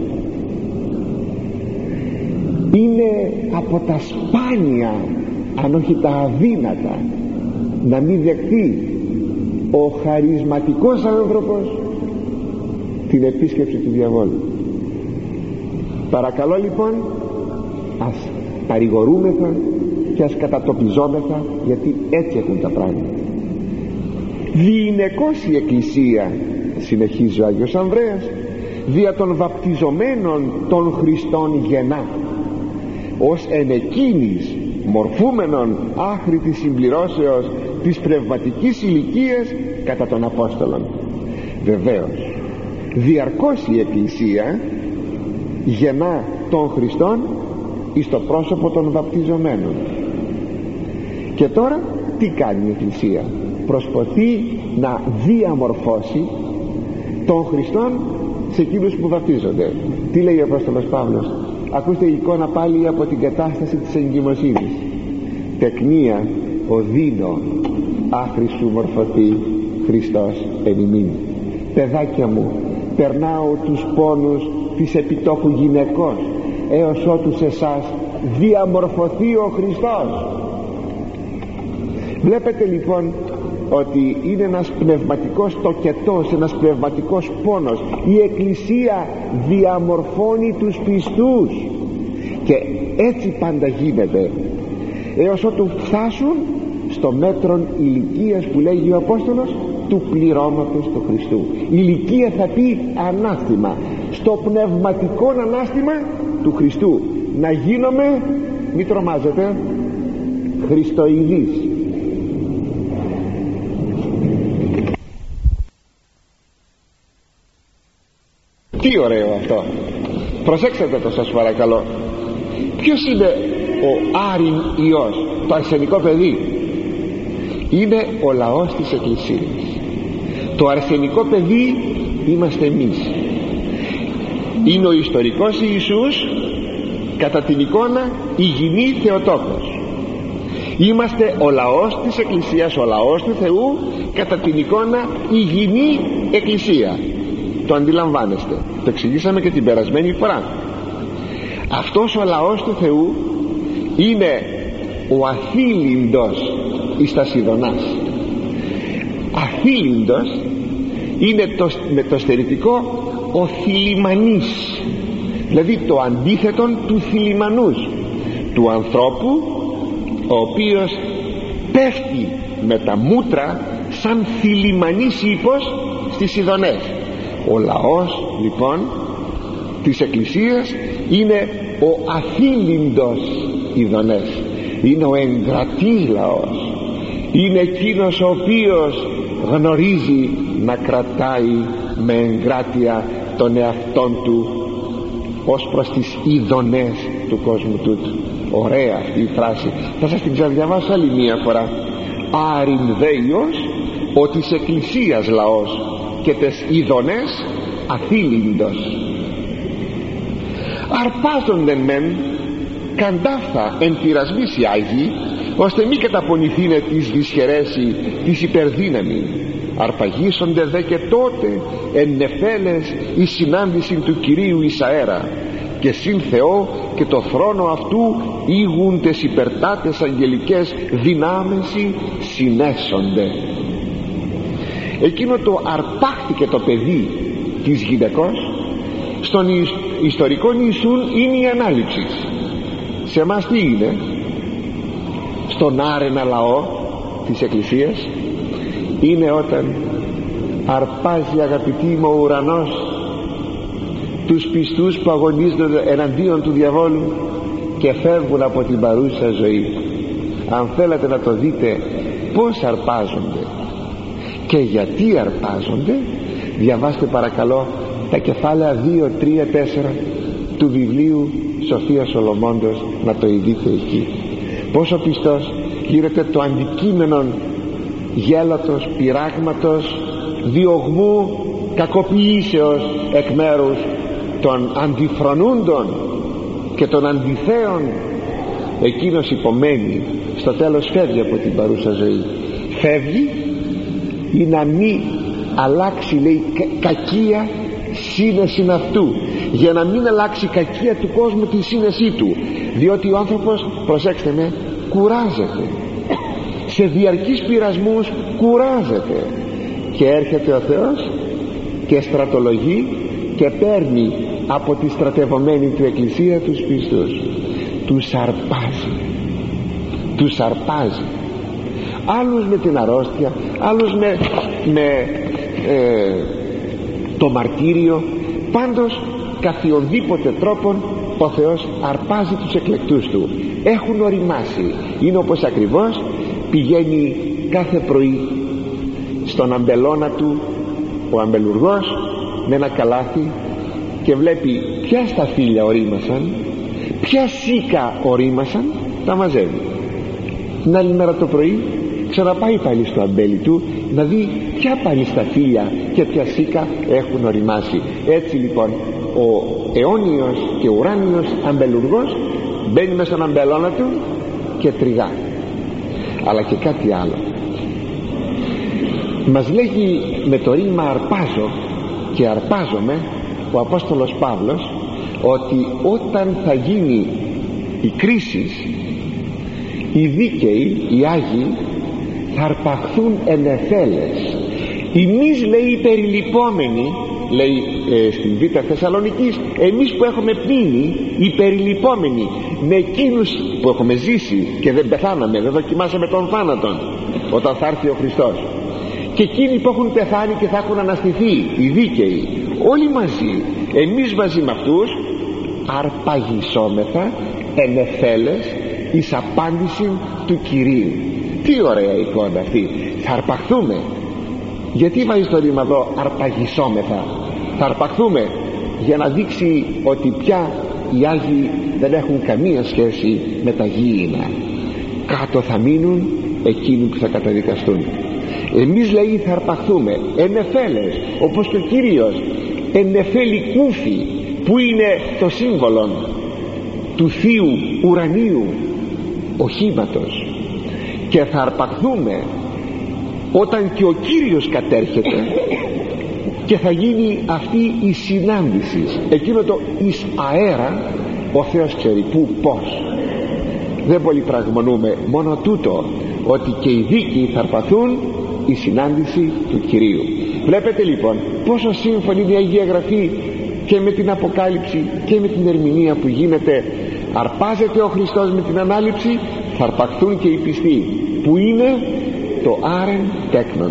Είναι από τα σπάνια, αν όχι τα αδύνατα, να μην δεχτεί ο χαρισματικός άνθρωπος την επίσκεψη του διαβόλου. Παρακαλώ λοιπόν, ας παρηγορούμεθα και ας κατατοπιζόμεθα, γιατί έτσι έχουν τα πράγματα. Διηνεκώς η Εκκλησία, συνεχίζει ο Άγιος Ανδρέας, δια των βαπτιζομένων των Χριστών γεννά, ως εν εκείνης μορφούμενον άχρη της συμπληρώσεως της πνευματικής ηλικίας κατά των Απόστολων. Βεβαίως διαρκώς η Εκκλησία γεννά των Χριστών εις το πρόσωπο των βαπτιζομένων. Και τώρα τι κάνει η Εκκλησία? Προσπαθεί να διαμορφώσει των Χριστών σε εκείνους που βαπτίζονται. Τι λέει ο Απόστολος Παύλος? Ακούστε η εικόνα πάλι από την κατάσταση της εγκυμοσύνης. Τεκνία οδύνω άχρη σου μορφωθεί Χριστός εν ημίν. Παιδάκια μου, περνάω τους πόνους της επιτόκου γυναικός, έως ότου σε εσάς διαμορφωθεί ο Χριστός. Βλέπετε λοιπόν ότι είναι ένας πνευματικός τοκετός, ένας πνευματικός πόνος. Η Εκκλησία διαμορφώνει τους πιστούς, και έτσι πάντα γίνεται, έως ότου φτάσουν στο μέτρον ηλικίας που λέγει ο Απόστολος του πληρώματος του Χριστού. Η ηλικία θα πει ανάστημα, στο πνευματικό ανάστημα του Χριστού, να γίνομαι, μη τρομάζετε, Χριστοειδής. Τι ωραίο αυτό! Προσέξτε το, σας παρακαλώ. Ποιος είναι ο άριν Υιός, το αρσενικό παιδί? Είναι ο λαός της Εκκλησίας. Το αρσενικό παιδί είμαστε εμείς. Είναι ο ιστορικός Ιησούς, κατά την εικόνα υγιεινή Θεοτόκος. Είμαστε ο λαός της Εκκλησίας, ο λαός του Θεού, κατά την εικόνα υγιεινή Εκκλησία. Το αντιλαμβάνεστε, το εξηγήσαμε και την περασμένη φορά. Αυτός ο λαός του Θεού είναι ο αθήλυντος εις τα Σιδωνάς. Αθήλυντος είναι το, με το στερητικό ο θηλυμανής, δηλαδή το αντίθετο του θηλυμανούς, του ανθρώπου ο οποίος πέφτει με τα μούτρα σαν θηλυμανής ύπος στις Σιδωνές. Ο λαός λοιπόν της Εκκλησίας είναι ο αθήλυντος Ιδωνές, είναι ο εγκρατής λαός, είναι εκείνος ο οποίος γνωρίζει να κρατάει με εγκράτεια τον εαυτόν του ως προς τις ειδονές του κόσμου τούτου. Ωραία αυτή η φράση, θα σας την ξαναδιαβάσω άλλη μία φορά. Αρινδέιος ο της Εκκλησίας λαός και τες ειδονές αθήλυντος. Αρπάζονται μεν καντάφθα εν πειρασμής οι Άγιοι, ώστε μη καταπονηθήνε της δυσχερέσει της υπερδύναμη. Αρπαγίσονται δε και τότε εν νεφέλες η συνάντηση του Κυρίου εις αέρα, και συν Θεό και το θρόνο αυτού ήγουν τες υπερτάτες αγγελικές δυνάμεση συνέσονται. Εκείνο το αρπάχτηκε το παιδί της γυναικός στον ιστορικό Ιησούν είναι η ανάληψη. Σε εμάς τι είναι? Στον άρενα λαό της Εκκλησίας είναι όταν αρπάζει, αγαπητοί μου, ο ουρανός τους πιστούς που αγωνίζονται εναντίον του διαβόλου και φεύγουν από την παρούσα ζωή. Αν θέλετε να το δείτε πως αρπάζονται και γιατί αρπάζονται, διαβάστε παρακαλώ τα κεφάλαια δύο, τρία, τέσσερα του βιβλίου Σοφίας Σολομώντος, να το ειδείτε εκεί. Πόσο πιστός γίνεται το αντικείμενο γέλατος, πειράγματος, διωγμού, κακοποιήσεως εκ μέρους των αντιφρονούντων και των αντιθέων. Εκείνος υπομένει, στο τέλος φεύγει από την παρούσα ζωή. Φεύγει ή να μην αλλάξει, λέει, κακία σύνεση αυτού, για να μην αλλάξει κακία του κόσμου τη σύνεσή του, διότι ο άνθρωπος, προσέξτε με, κουράζεται σε διαρκείς πειρασμούς, κουράζεται και έρχεται ο Θεός και στρατολογεί και παίρνει από τη στρατευωμένη του Εκκλησία τους πιστούς, τους αρπάζει, τους αρπάζει, άλλους με την αρρώστια, άλλους με, με ε, το μαρτύριο, πάντως καθιονδήποτε τρόπον ο Θεός αρπάζει τους εκλεκτούς του. Έχουν οριμάσει, είναι όπως ακριβώς πηγαίνει κάθε πρωί στον αμπελώνα του ο αμπελουργός με ένα καλάθι και βλέπει ποια σταφύλια ορίμασαν, ποια σίκα ορίμασαν, τα μαζεύει. Την άλλη μέρα το πρωί ξαναπάει πάλι στο αμπέλι του να δει ποια πάλι σταφύλια και ποια σίκα έχουν οριμάσει. Έτσι λοιπόν ο αιώνιος και ουράνιος αμπελουργός μπαίνει μέσα στον αμπελώνα του και τριγά. Αλλά και κάτι άλλο μας λέγει με το ρήμα αρπάζω και αρπάζομαι ο Απόστολος Παύλος, ότι όταν θα γίνει η κρίση, οι δίκαιοι, οι Άγιοι θα αρπαχθούν εν εθέλες. Εμείς, λέει, οι περιλυπόμενοι, λέει ε, στην Β' Θεσσαλονικής, εμείς που έχουμε πίνει, οι περιλυπόμενοι με εκείνους που έχουμε ζήσει και δεν πεθάναμε, δεν δοκιμάσαμε τον θάνατον όταν θα έρθει ο Χριστός, και εκείνοι που έχουν πεθάνει και θα έχουν αναστηθεί, οι δίκαιοι, όλοι μαζί, εμείς μαζί με αυτούς αρπαγισόμεθα εν εθέλες εις απάντηση του Κυρίου. Τι ωραία εικόνα αυτή, θα αρπαχθούμε. Γιατί βάζει το ρήμα εδώ αρπαγισόμεθα? Θα αρπαχθούμε για να δείξει ότι πια οι Άγιοι δεν έχουν καμία σχέση με τα γήινα. Κάτω θα μείνουν εκείνοι που θα καταδικαστούν. Εμείς λέει θα αρπαχθούμε ενεφέλες, όπως και ο Κύριος ενεφέλη κούφι, που είναι το σύμβολο του θείου ουρανίου οχήματος, και θα αρπαχθούμε όταν και ο Κύριος κατέρχεται και θα γίνει αυτή η συνάντηση, εκείνο το εις αέρα. Ο Θεός ξέρει πού, πώς, δεν πολυπραγμονούμε, μόνο τούτο, ότι και οι δίκαιοι θα αρπαθούν η συνάντηση του Κυρίου. Βλέπετε λοιπόν πόσο σύμφωνη είναι η Αγία Γραφή και με την Αποκάλυψη και με την ερμηνεία που γίνεται. Αρπάζεται ο Χριστός με την Ανάληψη, θα αρπαχθούν και οι πιστοί, που είναι το άρεν τέκνον.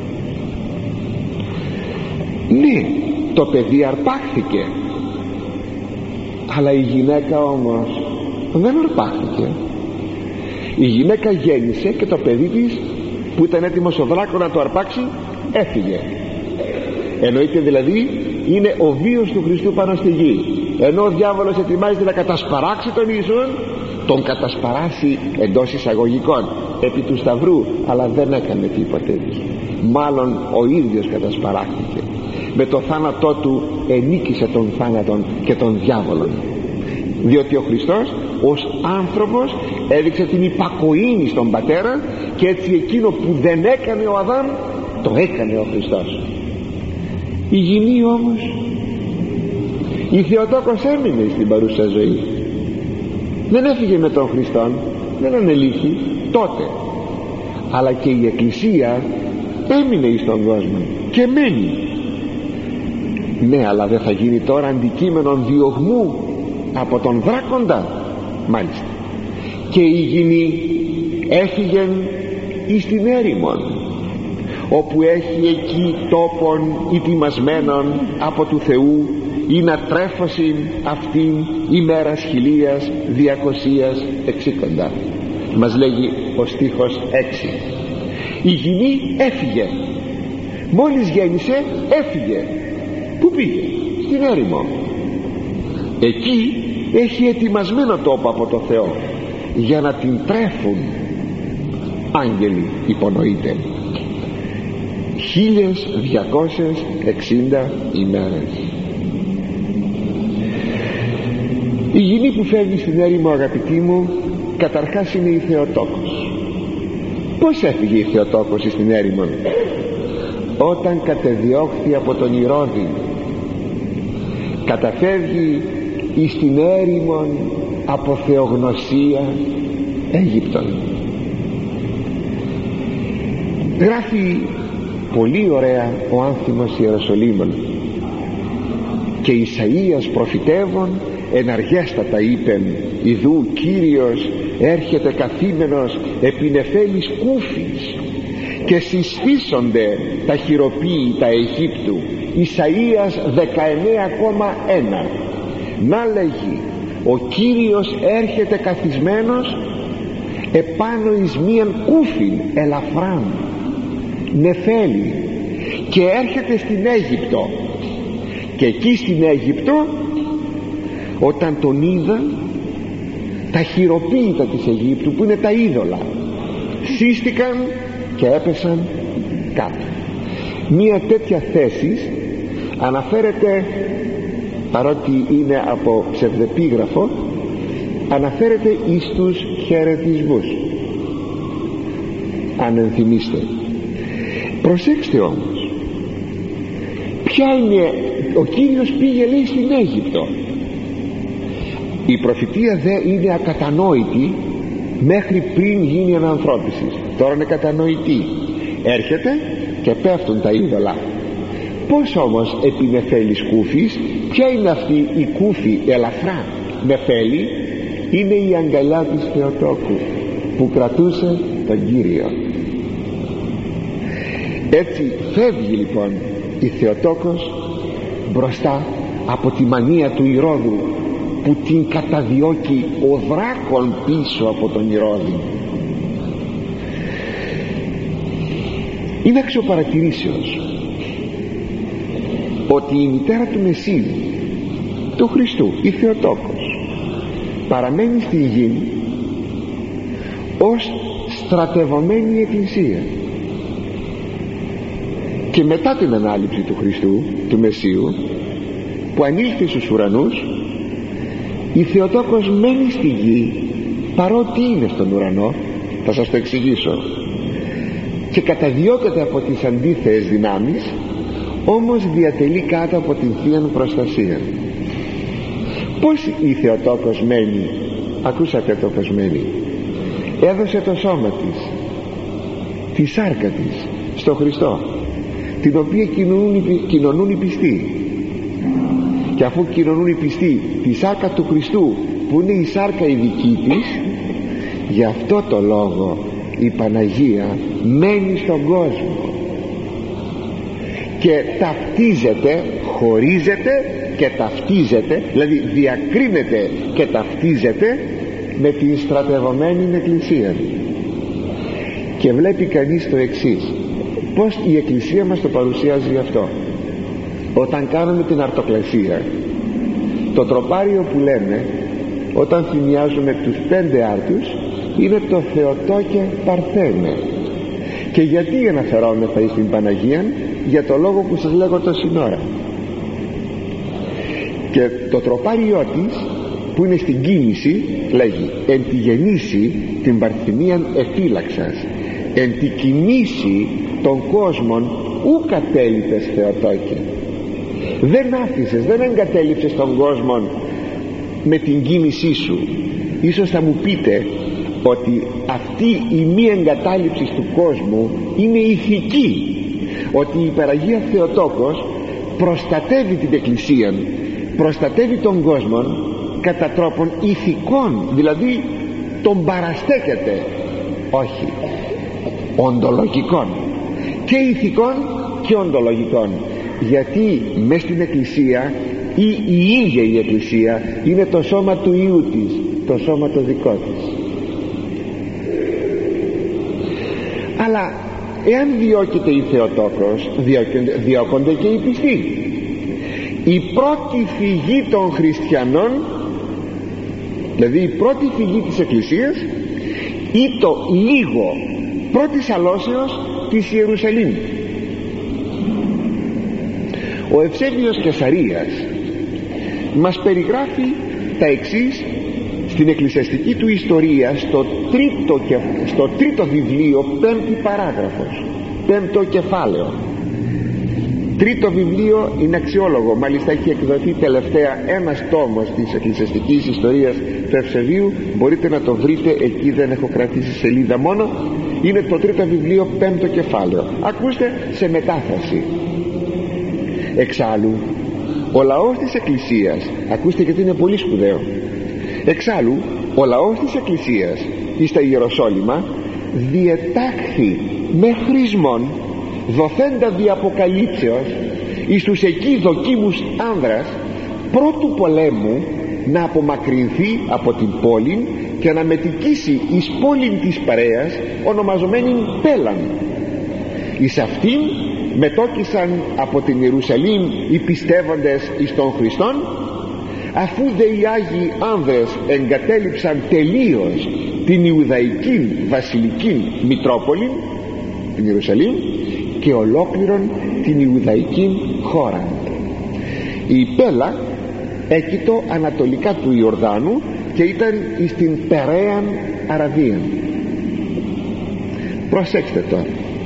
Ναι, το παιδί αρπάχθηκε, αλλά η γυναίκα όμως δεν αρπάχθηκε. Η γυναίκα γέννησε και το παιδί της, που ήταν έτοιμος ο δράκος να το αρπάξει, έφυγε. Εννοείται δηλαδή είναι ο βίος του Χριστού πάνω στη γη. Ενώ ο διάβολος ετοιμάζεται να κατασπαράξει τον Ιησούν, τον κατασπαράσει εντός εισαγωγικών επί του σταυρού, αλλά δεν έκανε τίποτε. Μάλλον ο ίδιος κατασπαράχθηκε. Με το θάνατό του ενίκησε τον θάνατον και τον διάβολον, διότι ο Χριστός ως άνθρωπος έδειξε την υπακοήνη στον Πατέρα, και έτσι εκείνο που δεν έκανε ο Αδάμ το έκανε ο Χριστός. Η γυνή όμως, η Θεοτόκος έμεινε στην παρούσα ζωή, δεν έφυγε με τον Χριστόν, δεν ανελήφθη τότε, αλλά και η Εκκλησία έμεινε εις τον κόσμο και μένει. Ναι, αλλά δεν θα γίνει τώρα αντικείμενο διωγμού από τον δράκοντα? Μάλιστα. Και η γυνή έφυγε εις την έρημον, όπου έχει εκεί τόπον ετοιμασμένον από του Θεού, ή να τρέφωσιν αυτήν ημέρας χιλίας διακοσίας εξήκοντα. Μας λέγει ο στίχος έξι. Η γυνή έφυγε, μόλις γέννησε έφυγε. Πού πήγε? Στην έρημο. Εκεί έχει ετοιμασμένο τόπο από το Θεό για να την τρέφουν άγγελοι, υπονοείται, χίλιες διακόσιες εξήντα ημέρες. Η γυνή που φεύγει στην έρημο, αγαπητοί μου, καταρχάς είναι η Θεοτόκος. Πως έφυγε η Θεοτόκος στην έρημο? Όταν κατεδιώχθη από τον Ηρώδη, καταφεύγει εις την έρημον από θεογνωσία Αίγυπτον. Γράφει πολύ ωραία ο άνθιμος Ιεροσολύμων, και Ισαΐας προφητεύων εναργέστατα είπεν, ιδού Κύριος έρχεται καθήμενος επί νεφέλης κούφης, και συσφίσονται τα χειροποίητα Αιγύπτου. Ισαΐας δεκαεννέα ένα. Να λέγει, ο Κύριος έρχεται καθισμένος επάνω εις μίαν κούφιν ελαφράν νεφέλη, και έρχεται στην Αίγυπτο. Και εκεί στην Αίγυπτο, όταν τον είδαν τα χειροποίητα της Αιγύπτου, που είναι τα είδωλα, σύστηκαν και έπεσαν κάτω. Μία τέτοια θέση αναφέρεται, παρότι είναι από ψευδεπίγραφο, αναφέρεται εις τους χαιρετισμούς, αν ενθυμίστε. Προσέξτε όμως, ποια είναι, ο Κύριος πήγε λέει στην Αίγυπτο. Η προφητεία δε είναι ακατανόητη μέχρι πριν γίνει ανανθρώπιση. Τώρα είναι κατανοητή. Έρχεται και πέφτουν τα είδωλα. Πως όμως επί νεφέλης κούφης? Ποια είναι αυτή η κούφη ελαφρά? Νεφέλη είναι η αγκαλιά της Θεοτόκου που κρατούσε τον Κύριο. Έτσι φεύγει λοιπόν η Θεοτόκος μπροστά από τη μανία του Ηρώδου, που την καταδιώκει ο δράκον πίσω από τον Ηρώδη. Είναι αξιοπαρατηρήσεως ότι η μητέρα του Μεσσίου, του Χριστού, η Θεοτόκος, παραμένει στη γη ως στρατευωμένη εκκλησία. και μετά την ανάληψη του Χριστού, του Μεσσίου, που ανήλθε στους ουρανούς, η Θεοτόκος μένει στη γη παρότι είναι στον ουρανό. Θα σας το εξηγήσω. Και καταδιώκεται από τις αντίθεες δυνάμεις, όμως διατελεί κάτω από την Θείαν προστασία. Πως η Θεοτόκος μένει? Ακούσατε το πως μένει. Έδωσε το σώμα της, τη σάρκα της στο Χριστό, την οποία κοινωνούν, κοινωνούν οι πιστοί. Και αφού κοινωνούν οι πιστοί τη σάρκα του Χριστού, που είναι η σάρκα η δική της, γι' αυτό το λόγο η Παναγία μένει στον κόσμο και ταυτίζεται, χωρίζεται και ταυτίζεται, δηλαδή διακρίνεται και ταυτίζεται με την στρατευωμένη Εκκλησία. Και βλέπει κανείς το εξής, πως η Εκκλησία μας το παρουσιάζει αυτό. Όταν κάνουμε την αρτοκλασία, το τροπάριο που λέμε όταν θυμιάζουμε τους πέντε άρτους είναι το Θεοτόκε Παρθένε. Και γιατί αναφερόμεθα εις την Παναγία? Για το λόγο που σας λέγω τόση ώρα. Και το τροπάριό της, που είναι στην κίνηση, λέγει εν τη γεννήσει την Παρθυνίαν εφύλαξας, εν τη κινήσει των κόσμων ου κατέλειπες Θεοτόκε. Δεν άφησες, δεν εγκατέλειψες τον κόσμο με την κίνησή σου. Ίσως θα μου πείτε ότι αυτή η μη εγκατάλειψη του κόσμου είναι ηθική, ότι η Υπεραγία Θεοτόκος προστατεύει την Εκκλησία, προστατεύει τον κόσμο κατά τρόπον ηθικών, δηλαδή τον παραστέκεται. Όχι, οντολογικών, και ηθικών και οντολογικών. Γιατί μες στην Εκκλησία ή η ίδια η Εκκλησία είναι το σώμα του Υιού της, το σώμα το δικό της. Αλλά εάν διώκεται η Θεοτόκος, διώκονται και οι πιστοί. Η πρώτη φυγή των χριστιανών, δηλαδή η πρώτη φυγή της Εκκλησίας, ή το λίγο πρώτης αλώσεως της Ιερουσαλήμ. Ο Ευσέβιος Κεσαρίας μας περιγράφει τα εξής στην εκκλησιαστική του ιστορία, στο τρίτο, στο τρίτο βιβλίο, πέμπτη παράγραφος, πέμπτο κεφάλαιο. Τρίτο βιβλίο είναι αξιόλογο, μάλιστα έχει εκδοθεί τελευταία ένας τόμος της εκκλησιαστικής ιστορίας του Ευσεβίου, μπορείτε να το βρείτε εκεί, δεν έχω κρατήσει σελίδα μόνο. Είναι το τρίτο βιβλίο, πέμπτο κεφάλαιο. Ακούστε σε μετάφραση. Εξάλλου ο λαός της Εκκλησίας, ακούστε γιατί είναι πολύ σπουδαίο, εξάλλου ο λαός της Εκκλησίας εις τα Ιεροσόλυμα διετάχθη με χρησμόν δοθέντα δι' αποκαλύψεως εις τους εκεί δοκίμους άνδρας πρώτου πολέμου να απομακρυνθεί από την πόλη και να μετικήσει εις πόλην της Παρέας, ονομαζομένην Πέλαν. Εις αυτήν μετόκισαν από την Ιερουσαλήμ οι πιστεύοντες εις τον Χριστόν, αφού δε οι Άγιοι άνδρες εγκατέλειψαν τελείως την Ιουδαϊκή βασιλική Μητρόπολη, την Ιερουσαλήμ, και ολόκληρον την Ιουδαϊκή χώρα. Η Πέλα έκειτο ανατολικά του Ιορδάνου και ήταν στην Περαίαν Αραβία. Προσέξτε τώρα,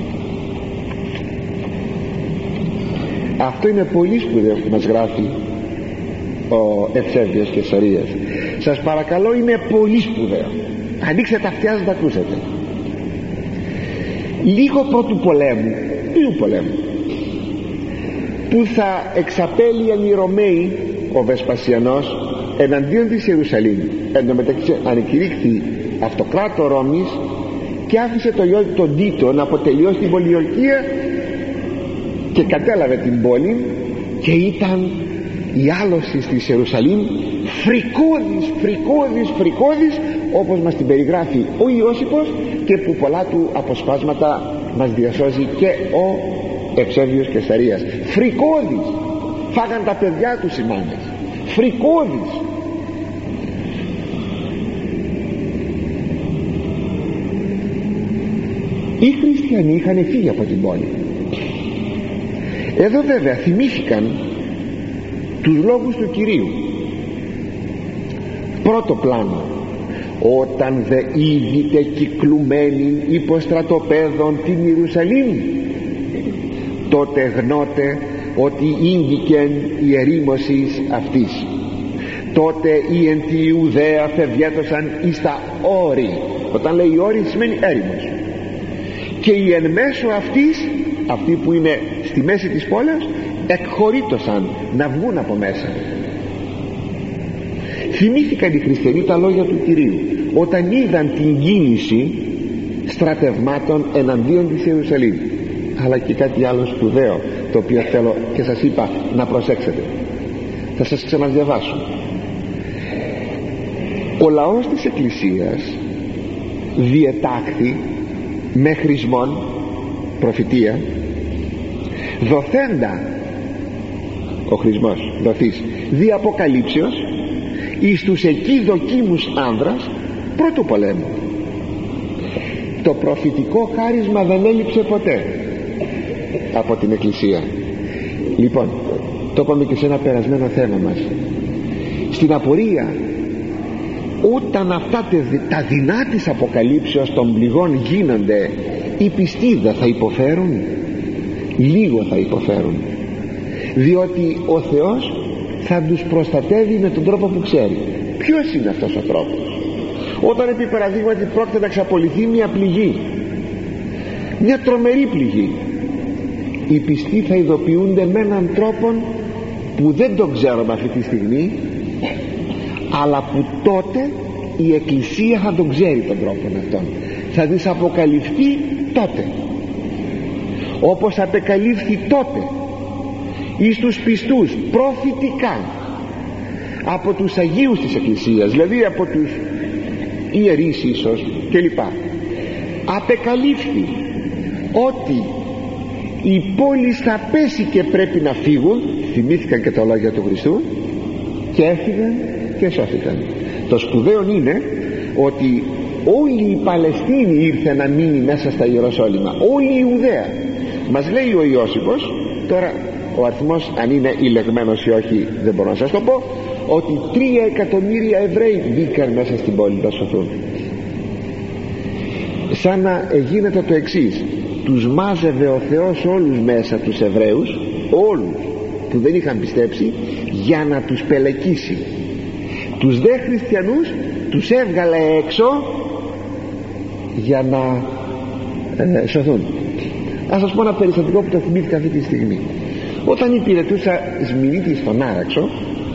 αυτό είναι πολύ σπουδαίο που μας γράφει ο Ευσέβιος Κεσαρίας. Σας παρακαλώ, είναι πολύ σπουδαίο. Ανοίξτε τα αυτιά να τα ακούσετε. Λίγο πρώτου πολέμου, ποιου πολέμου, που θα εξαπέλυαν οι Ρωμαίοι, ο Βεσπασιανός, εναντίον της Ιερουσαλήμ. Εν τω μεταξύ ανεκηρύχθη αυτοκράτο Ρώμης και άφησε το γιο τον Τίτο να αποτελειώσει την πολιορκία και κατέλαβε την πόλη, και ήταν η άλωση της Ιερουσαλήμ φρικώδης, φρικώδης, φρικώδης, όπως μας την περιγράφει ο Ιώσυπος και που πολλά του αποσπάσματα μας διασώζει και ο Ευσέβιος Κεσαρίας. Φρικώδης, φάγαν τα παιδιά τους οι μάνες, φρικώδης. Οι χριστιανοί είχαν φύγει από την πόλη, Εδώ βέβαια θυμήθηκαν τους λόγους του Κυρίου. Πρώτο πλάνο, όταν δε είδητε κυκλουμένη υπό στρατοπέδων την Ιερουσαλήμ, τότε γνώτε ότι ήγγικεν η ερήμωσης αυτής. Τότε οι εν τη Ιουδαία φευγέτωσαν εις τα όρη. Όταν λέει όρη σημαίνει έρημος. Και οι εν μέσω αυτής, αυτοί που είναι στη μέση της πόλης, εκχωρήτωσαν να βγουν από μέσα. Θυμήθηκαν οι χριστιανοί τα λόγια του Κυρίου όταν είδαν την κίνηση στρατευμάτων εναντίον της Ιερουσαλήμ. Αλλά και κάτι άλλο σπουδαίο, το οποίο θέλω και σας είπα να προσέξετε. Θα σας ξαναδιαβάσω. Ο λαός της Εκκλησίας διετάχθη με χρησμόν προφητεία, δοθέντα ο χρησμός δοθείς δι' αποκαλύψεως εις τους εκεί δοκίμους άνδρας πρώτου πολέμου. Το προφητικό χάρισμα δεν έλειψε ποτέ από την Εκκλησία. Λοιπόν, το είπαμε και σε ένα περασμένο θέμα μας. Στην απορία, όταν αυτά τα δεινά της αποκαλύψεως των πληγών γίνονται, οι πιστοί δεν θα υποφέρουν? Λίγο θα υποφέρουν, διότι ο Θεός θα τους προστατεύει με τον τρόπο που ξέρει. Ποιος είναι αυτός ο τρόπος? Όταν επί παραδείγματι πρόκειται να εξαπολυθεί μια πληγή, μια τρομερή πληγή, οι πιστοί θα ειδοποιούνται με έναν τρόπο που δεν τον ξέρουμε αυτή τη στιγμή, αλλά που τότε η Εκκλησία θα τον ξέρει τον τρόπο αυτόν, θα της αποκαλυφθεί τότε, όπως απεκαλύφθη τότε εις τους πιστούς προφητικά από τους Αγίους της Εκκλησίας, δηλαδή από τους ιερείς ίσως κλπ. Απεκαλύφθη ότι η πόλη θα πέσει και πρέπει να φύγουν. Θυμήθηκαν και τα λόγια του Χριστού και έφυγαν και σώθηκαν. Το σπουδαίο είναι ότι όλη η Παλαιστίνη ήρθε να μείνει μέσα στα Ιεροσόλυμα, όλη η Ιουδαία. Μας λέει ο Ιώσυπος, τώρα ο αριθμός αν είναι ηλεγμένος ή όχι δεν μπορώ να σας το πω, ότι τρία εκατομμύρια Εβραίοι μπήκαν μέσα στην πόλη να σωθούν. Σαν να γίνεται το εξής: τους μάζευε ο Θεός όλους μέσα, τους Εβραίους όλους που δεν είχαν πιστέψει, για να τους πελεκίσει. Τους δε χριστιανούς τους έβγαλε έξω για να ε, σωθούν. Ας σας πω ένα περιστατικό που το θυμήθηκα αυτή τη στιγμή. Όταν υπηρετούσα Σμυρνίτη στον Άραξο,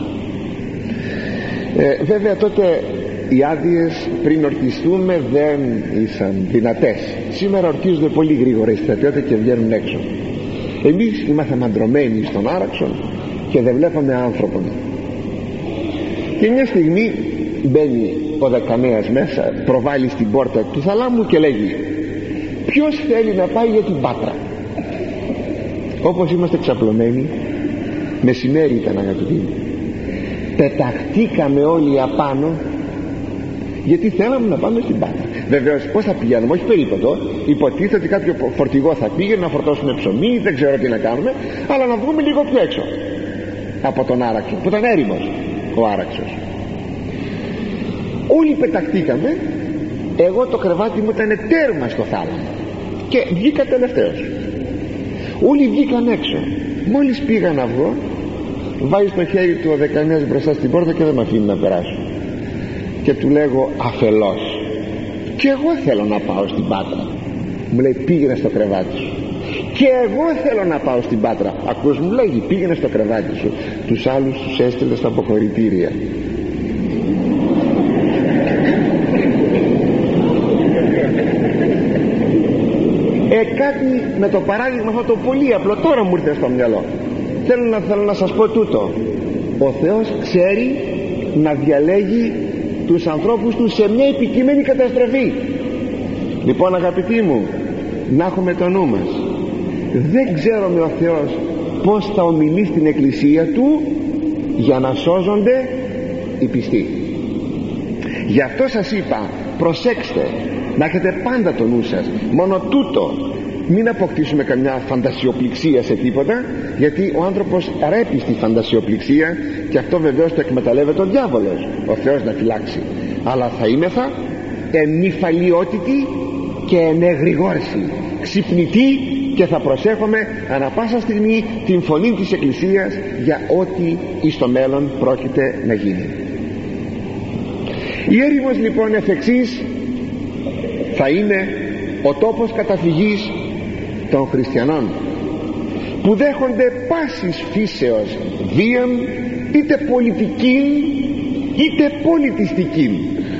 ε, βέβαια τότε οι άδειες πριν ορκιστούμε δεν ήσαν δυνατές. Σήμερα ορκίζονται πολύ γρήγορα οι στρατιώτες και βγαίνουν έξω. Εμείς είμαστε μαντρωμένοι στον Άραξο και δεν βλέπαμε άνθρωπον. Και μια στιγμή μπαίνει ο δεκανέας μέσα, προβάλλει στην πόρτα του θαλάμου και λέγει: ποιος θέλει να πάει για την Πάτρα? Όπως είμαστε ξαπλωμένοι, μεσημέρι ήταν αγαπητοί, πεταχτήκαμε όλοι απάνω, γιατί θέλαμε να πάμε στην Πάτρα. Βεβαίως πώς θα πηγαίνουμε? Όχι περίπατο, υποτίθεται ότι κάποιο φορτηγό θα πήγαινε να φορτώσουμε ψωμί, δεν ξέρω τι να κάνουμε, αλλά να βγούμε λίγο πιο έξω από τον Άραξο, που ήταν έρημος ο Άραξος. Όλοι πεταχτήκαμε, εγώ το κρεβάτι μου ήταν τέρμα στο θάλαμο και βγήκα τελευταίος. Όλοι βγήκαν έξω. Μόλις πήγα να βγω, βάζει το χέρι του ο δεκανέας μπροστά στην πόρτα και δεν με αφήνει να περάσω. Και του λέγω αφελώς: και εγώ θέλω να πάω στην Πάτρα. Μου λέει: πήγαινε στο κρεβάτι σου. Και εγώ θέλω να πάω στην Πάτρα. Ακούς, μου λέγει: πήγαινε στο κρεβάτι σου. Τους άλλους τους έστειλε στα αποχωρητήρια. Ε, κάτι με το παράδειγμα αυτό το πολύ απλό τώρα μου ήρθε στο μυαλό. Θέλω να, θέλω να σας πω τούτο: ο Θεός ξέρει να διαλέγει τους ανθρώπους του σε μια επικείμενη καταστροφή. Λοιπόν αγαπητοί μου, να έχουμε το νου μας. Δεν ξέρουμε ο Θεός πως θα ομιλεί στην Εκκλησία του για να σώζονται οι πιστοί. Γι' αυτό σας είπα, προσέξτε, να έχετε πάντα το νου σας. Μόνο τούτο, μην αποκτήσουμε καμιά φαντασιοπληξία σε τίποτα, γιατί ο άνθρωπος ρέπει στη φαντασιοπληξία και αυτό βεβαίως το εκμεταλλεύεται ο διάβολος, ο Θεός να φυλάξει. Αλλά θα είμεθα ενυφαλιότητοι και ενεγρηγόρσοι, ξυπνητοί, και θα προσέχουμε ανα πάσα στιγμή την φωνή της Εκκλησίας για ό,τι εις το μέλλον πρόκειται να γίνει. Η έρημος λοιπόν εφ' εξής θα είναι ο τόπος καταφυγής των χριστιανών που δέχονται πάσης φύσεως βίαν, είτε πολιτική είτε πολιτιστική,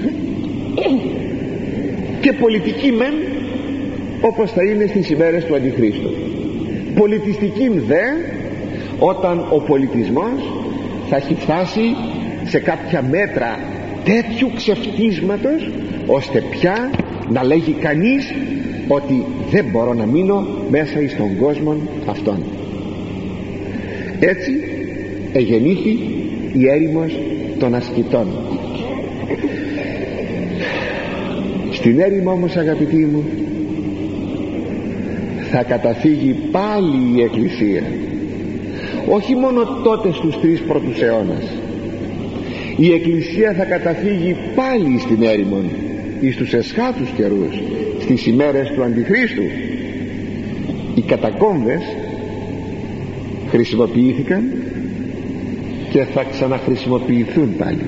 και πολιτική μεν όπως θα είναι στις ημέρες του Αντιχρίστου, πολιτιστική δε όταν ο πολιτισμός θα έχει φτάσει σε κάποια μέτρα τέτοιου ξεφτίσματος ώστε πια να λέγει κανείς ότι δεν μπορώ να μείνω μέσα εις τον κόσμο αυτόν. Έτσι εγεννήθη η έρημος των ασκητών. Στην έρημο όμως, αγαπητοί μου, θα καταφύγει πάλι η Εκκλησία, όχι μόνο τότε στους τρεις πρώτους αιώνας. Η Εκκλησία θα καταφύγει πάλι στην έρημον εις τους εσχάτους καιρούς, στις ημέρες του Αντιχρίστου. Οι κατακόμβες χρησιμοποιήθηκαν και θα ξαναχρησιμοποιηθούν πάλι.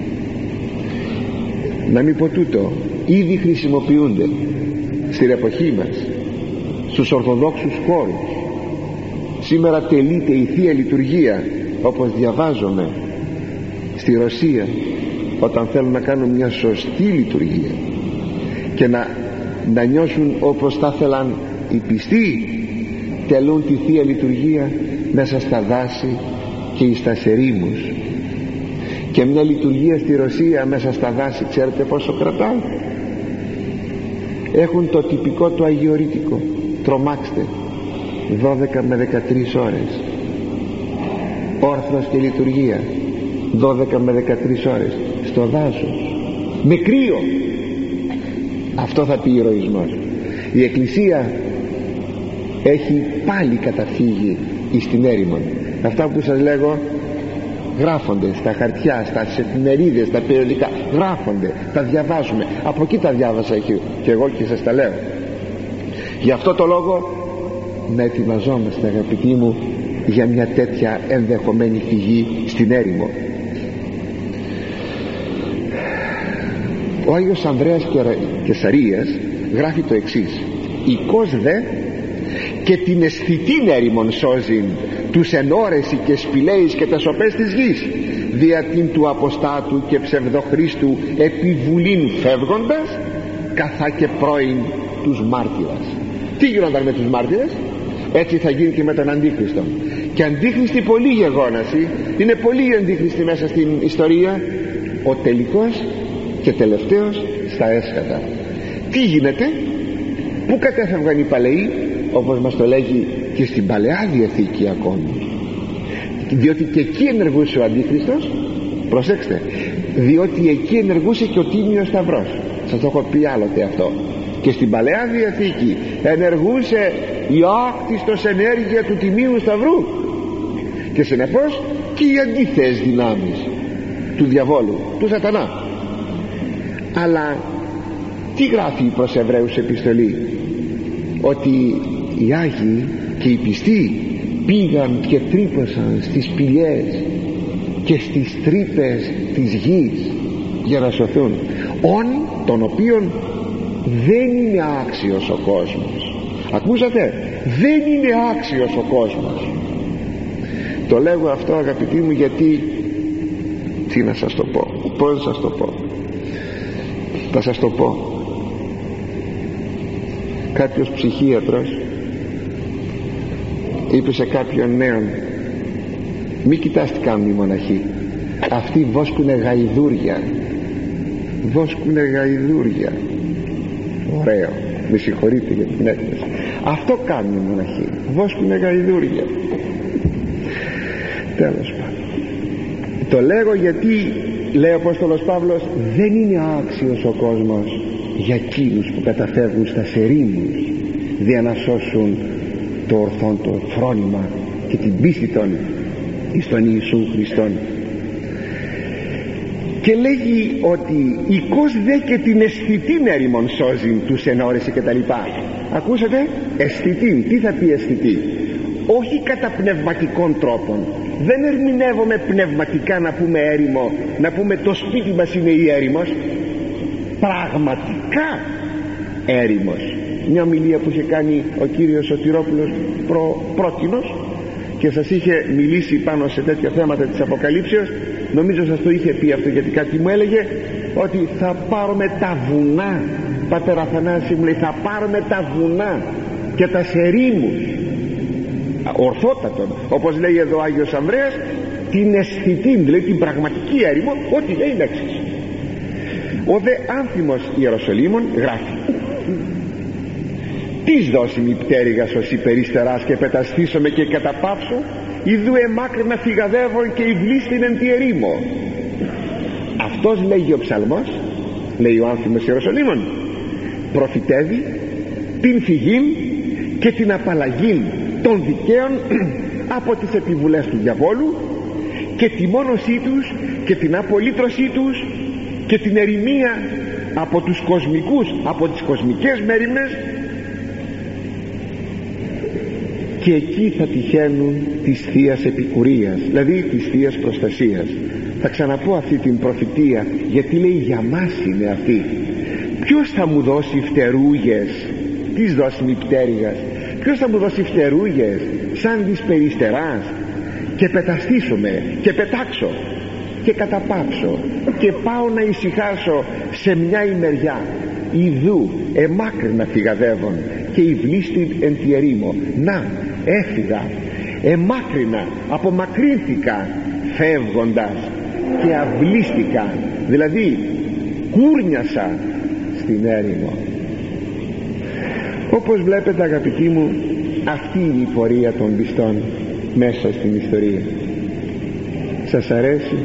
Να μην πω τούτο, ήδη χρησιμοποιούνται στην εποχή μας στους Ορθοδόξους χώρους. Σήμερα τελείται η Θεία Λειτουργία, όπως διαβάζομαι στη Ρωσία, όταν θέλουν να κάνουν μια σωστή λειτουργία και να, να νιώσουν όπως θα θέλαν οι πιστοί, τελούν τη Θεία Λειτουργία μέσα στα δάση και στα ερήμους. Και μια λειτουργία στη Ρωσία μέσα στα δάση, ξέρετε πόσο κρατάει? Έχουν το τυπικό του αγιορείτικο, τρομάξτε, δώδεκα με δεκατρείς ώρες. Όρθρος και λειτουργία δώδεκα με δεκατρείς ώρες στο δάσος με κρύο. Αυτό θα πει ηρωισμός. Η Εκκλησία έχει πάλι καταφύγει εις την έρημον. Αυτά που σας λέγω γράφονται στα χαρτιά, στα εφημερίδες, στα περιοδικά, γράφονται, τα διαβάζουμε. Από εκεί τα διάβασα και εγώ και σας τα λέω. Γι' αυτό το λόγο να ετοιμαζόμαστε, αγαπητοί μου, για μια τέτοια ενδεχομένη φυγή στην έρημο. Ο Άγιος Ανδρέας Κεσαρίας γράφει το εξής: «Οικός δε και την αισθητήν έρημον σώζειν τους ενόρεση και σπηλαίης και τα σοπές της γης, δια την του αποστάτου και ψευδοχρίστου επιβουλήν φεύγοντας, καθά και πρώην τους μάρτυρας». Τι γίνονταν με τους μάρτυρες? Έτσι θα γίνει και με τον Αντίχριστο. Και αντίχριστοι πολλοί γεγόνασοι, είναι πολλοί αντίχριστοι μέσα στην ιστορία. Ο τελικός και τελευταίος στα έσχατα. Τι γίνεται? Πού κατέφευγαν οι παλαιοί, όπως μας το λέγει και στην Παλαιά Διαθήκη ακόμη? Διότι και εκεί ενεργούσε ο Αντίχριστος. Προσέξτε, διότι εκεί ενεργούσε και ο Τίμιος Σταυρός. Σας το έχω πει άλλοτε αυτό. Και στην Παλαιά Διαθήκη ενεργούσε η άκτιστος ενέργεια του Τιμίου Σταυρού, και συνεπώς και οι αντίθεες δυνάμεις του διαβόλου, του σατανά. Αλλά τι γράφει προς Εβραίους επιστολή? Ότι οι Άγιοι και οι πιστοί πήγαν και τρύπωσαν στις σπηλιές και στις τρύπες της γης για να σωθούν, ον των οποίων δεν είναι άξιος ο κόσμος. Ακούσατε? Δεν είναι άξιος ο κόσμος. Το λέγω αυτό, αγαπητοί μου, γιατί τι να σας το πω, πώς να σας το πω, θα σας το πω. Κάποιος ψυχίατρος είπε σε κάποιον νέον: μη κοιτάς τι κάνουν οι μοναχοί, αυτοί βόσκουνε γαϊδούρια, βόσκουνε γαϊδούρια. Ωραίο, με συγχωρείτε για την έκφραση. Αυτό κάνουν οι μοναχοί, βόσκουνε γαϊδούρια. Τέλος πάντων, το λέγω γιατί, λέει ο Απόστολος Παύλος, δεν είναι άξιος ο κόσμος για εκείνους που καταφεύγουν στα ερήμους, δια να σώσουν το ορθόν το φρόνημα και την πίστη των εις τον Ιησού Χριστόν. Και λέγει ότι οικός δε και την αισθητήν έρημον σώζει τους ενόρεσε και τα λοιπά. Ακούσατε, αισθητήν. Τι θα πει αισθητή? Όχι κατά πνευματικών τρόπων. Δεν ερμηνεύομαι πνευματικά να πούμε έρημο, να πούμε το σπίτι μας είναι η έρημος. Πραγματικά έρημος. Μια ομιλία που είχε κάνει ο κύριος Σωτηρόπουλος προ, πρόκεινος και σας είχε μιλήσει πάνω σε τέτοια θέματα της Αποκαλύψεως. Νομίζω σας το είχε πει αυτό, γιατί κάτι μου έλεγε ότι θα πάρουμε τα βουνά. Πατέρα Αθανάση μου λέει, θα πάρουμε τα βουνά και τα ερήμους ορθότατον, όπως λέει εδώ ο Άγιος Ανδρέας, την αισθητή, δηλαδή την πραγματική έρημο, ό,τι λέει η λέξη. Ο δε άνθιμος Ιεροσολύμων γράφει: «Τις δώσιμη πτέρυγας ως υπερίστερας και πεταστήσομαι και καταπάψω, ιδού εμάκρυνα φυγαδεύων και υβλίστην εν τη ερήμο». Αυτός λέγει ο ψαλμός, λέει ο άνθιμος Ιεροσολύμων, προφητεύει την φυγήν και την απαλλαγήν των δικαίων από τις επιβουλές του διαβόλου και τη μόνωσή τους και την απολύτρωσή τους και την ερημία από τους κοσμικούς, από τις κοσμικές μέριμνες, και εκεί θα τυχαίνουν της θείας επικουρίας, δηλαδή της θείας προστασίας. Θα ξαναπώ αυτή την προφητεία, γιατί λέει για μας είναι αυτή. Ποιος θα μου δώσει φτερούγες? Τις δώσει μη πτέρυγας. Ποιος θα μου δώσει φτερούγες σαν της περιστεράς? Και πεταστήσουμε και πετάξω και καταπάψω και πάω να ησυχάσω σε μια ημεριά. Ιδού εμάκρυνα φυγαδεύων και υβλίστην εν τη ερήμο. Να, έφυγα, εμάκρυνα, απομακρύνθηκα φεύγοντας και αυλίστηκα, δηλαδή κούρνιασα στην έρημο. Όπως βλέπετε αγαπητοί μου, αυτή είναι η πορεία των πιστών μέσα στην ιστορία. Σας αρέσει?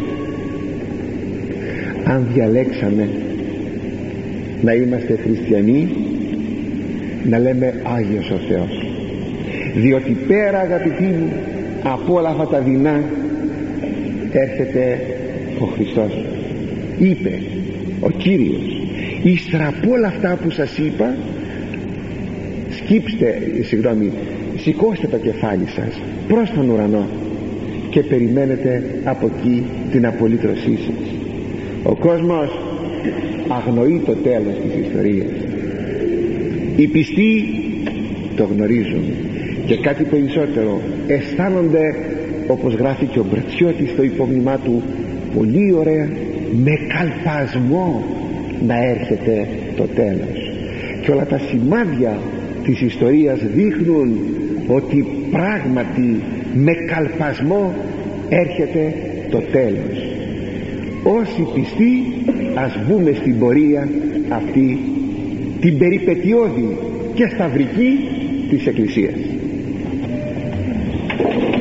Αν διαλέξαμε να είμαστε χριστιανοί, να λέμε Άγιος ο Θεός, διότι πέρα αγαπητοί μου από όλα αυτά τα δεινά έρχεται ο Χριστός. Είπε ο Κύριος, ύστερα από όλα αυτά που σας είπα, σκύψτε, συγγνώμη, σηκώστε το κεφάλι σας προς τον ουρανό και περιμένετε από εκεί την απολύτρωσή σας. Ο κόσμος αγνοεί το τέλος της ιστορίας. Οι πιστοί το γνωρίζουν και κάτι περισσότερο, αισθάνονται, όπως γράφει και ο Μπρατσιώτης στο υπόμνημά του πολύ ωραία, με καλπασμό να έρχεται το τέλος. Και όλα τα σημάδια της ιστορίας δείχνουν ότι πράγματι με καλπασμό έρχεται το τέλος. Όσοι πιστοί ας μπούμε στην πορεία αυτή την περιπετειώδη και σταυρική της Εκκλησίας.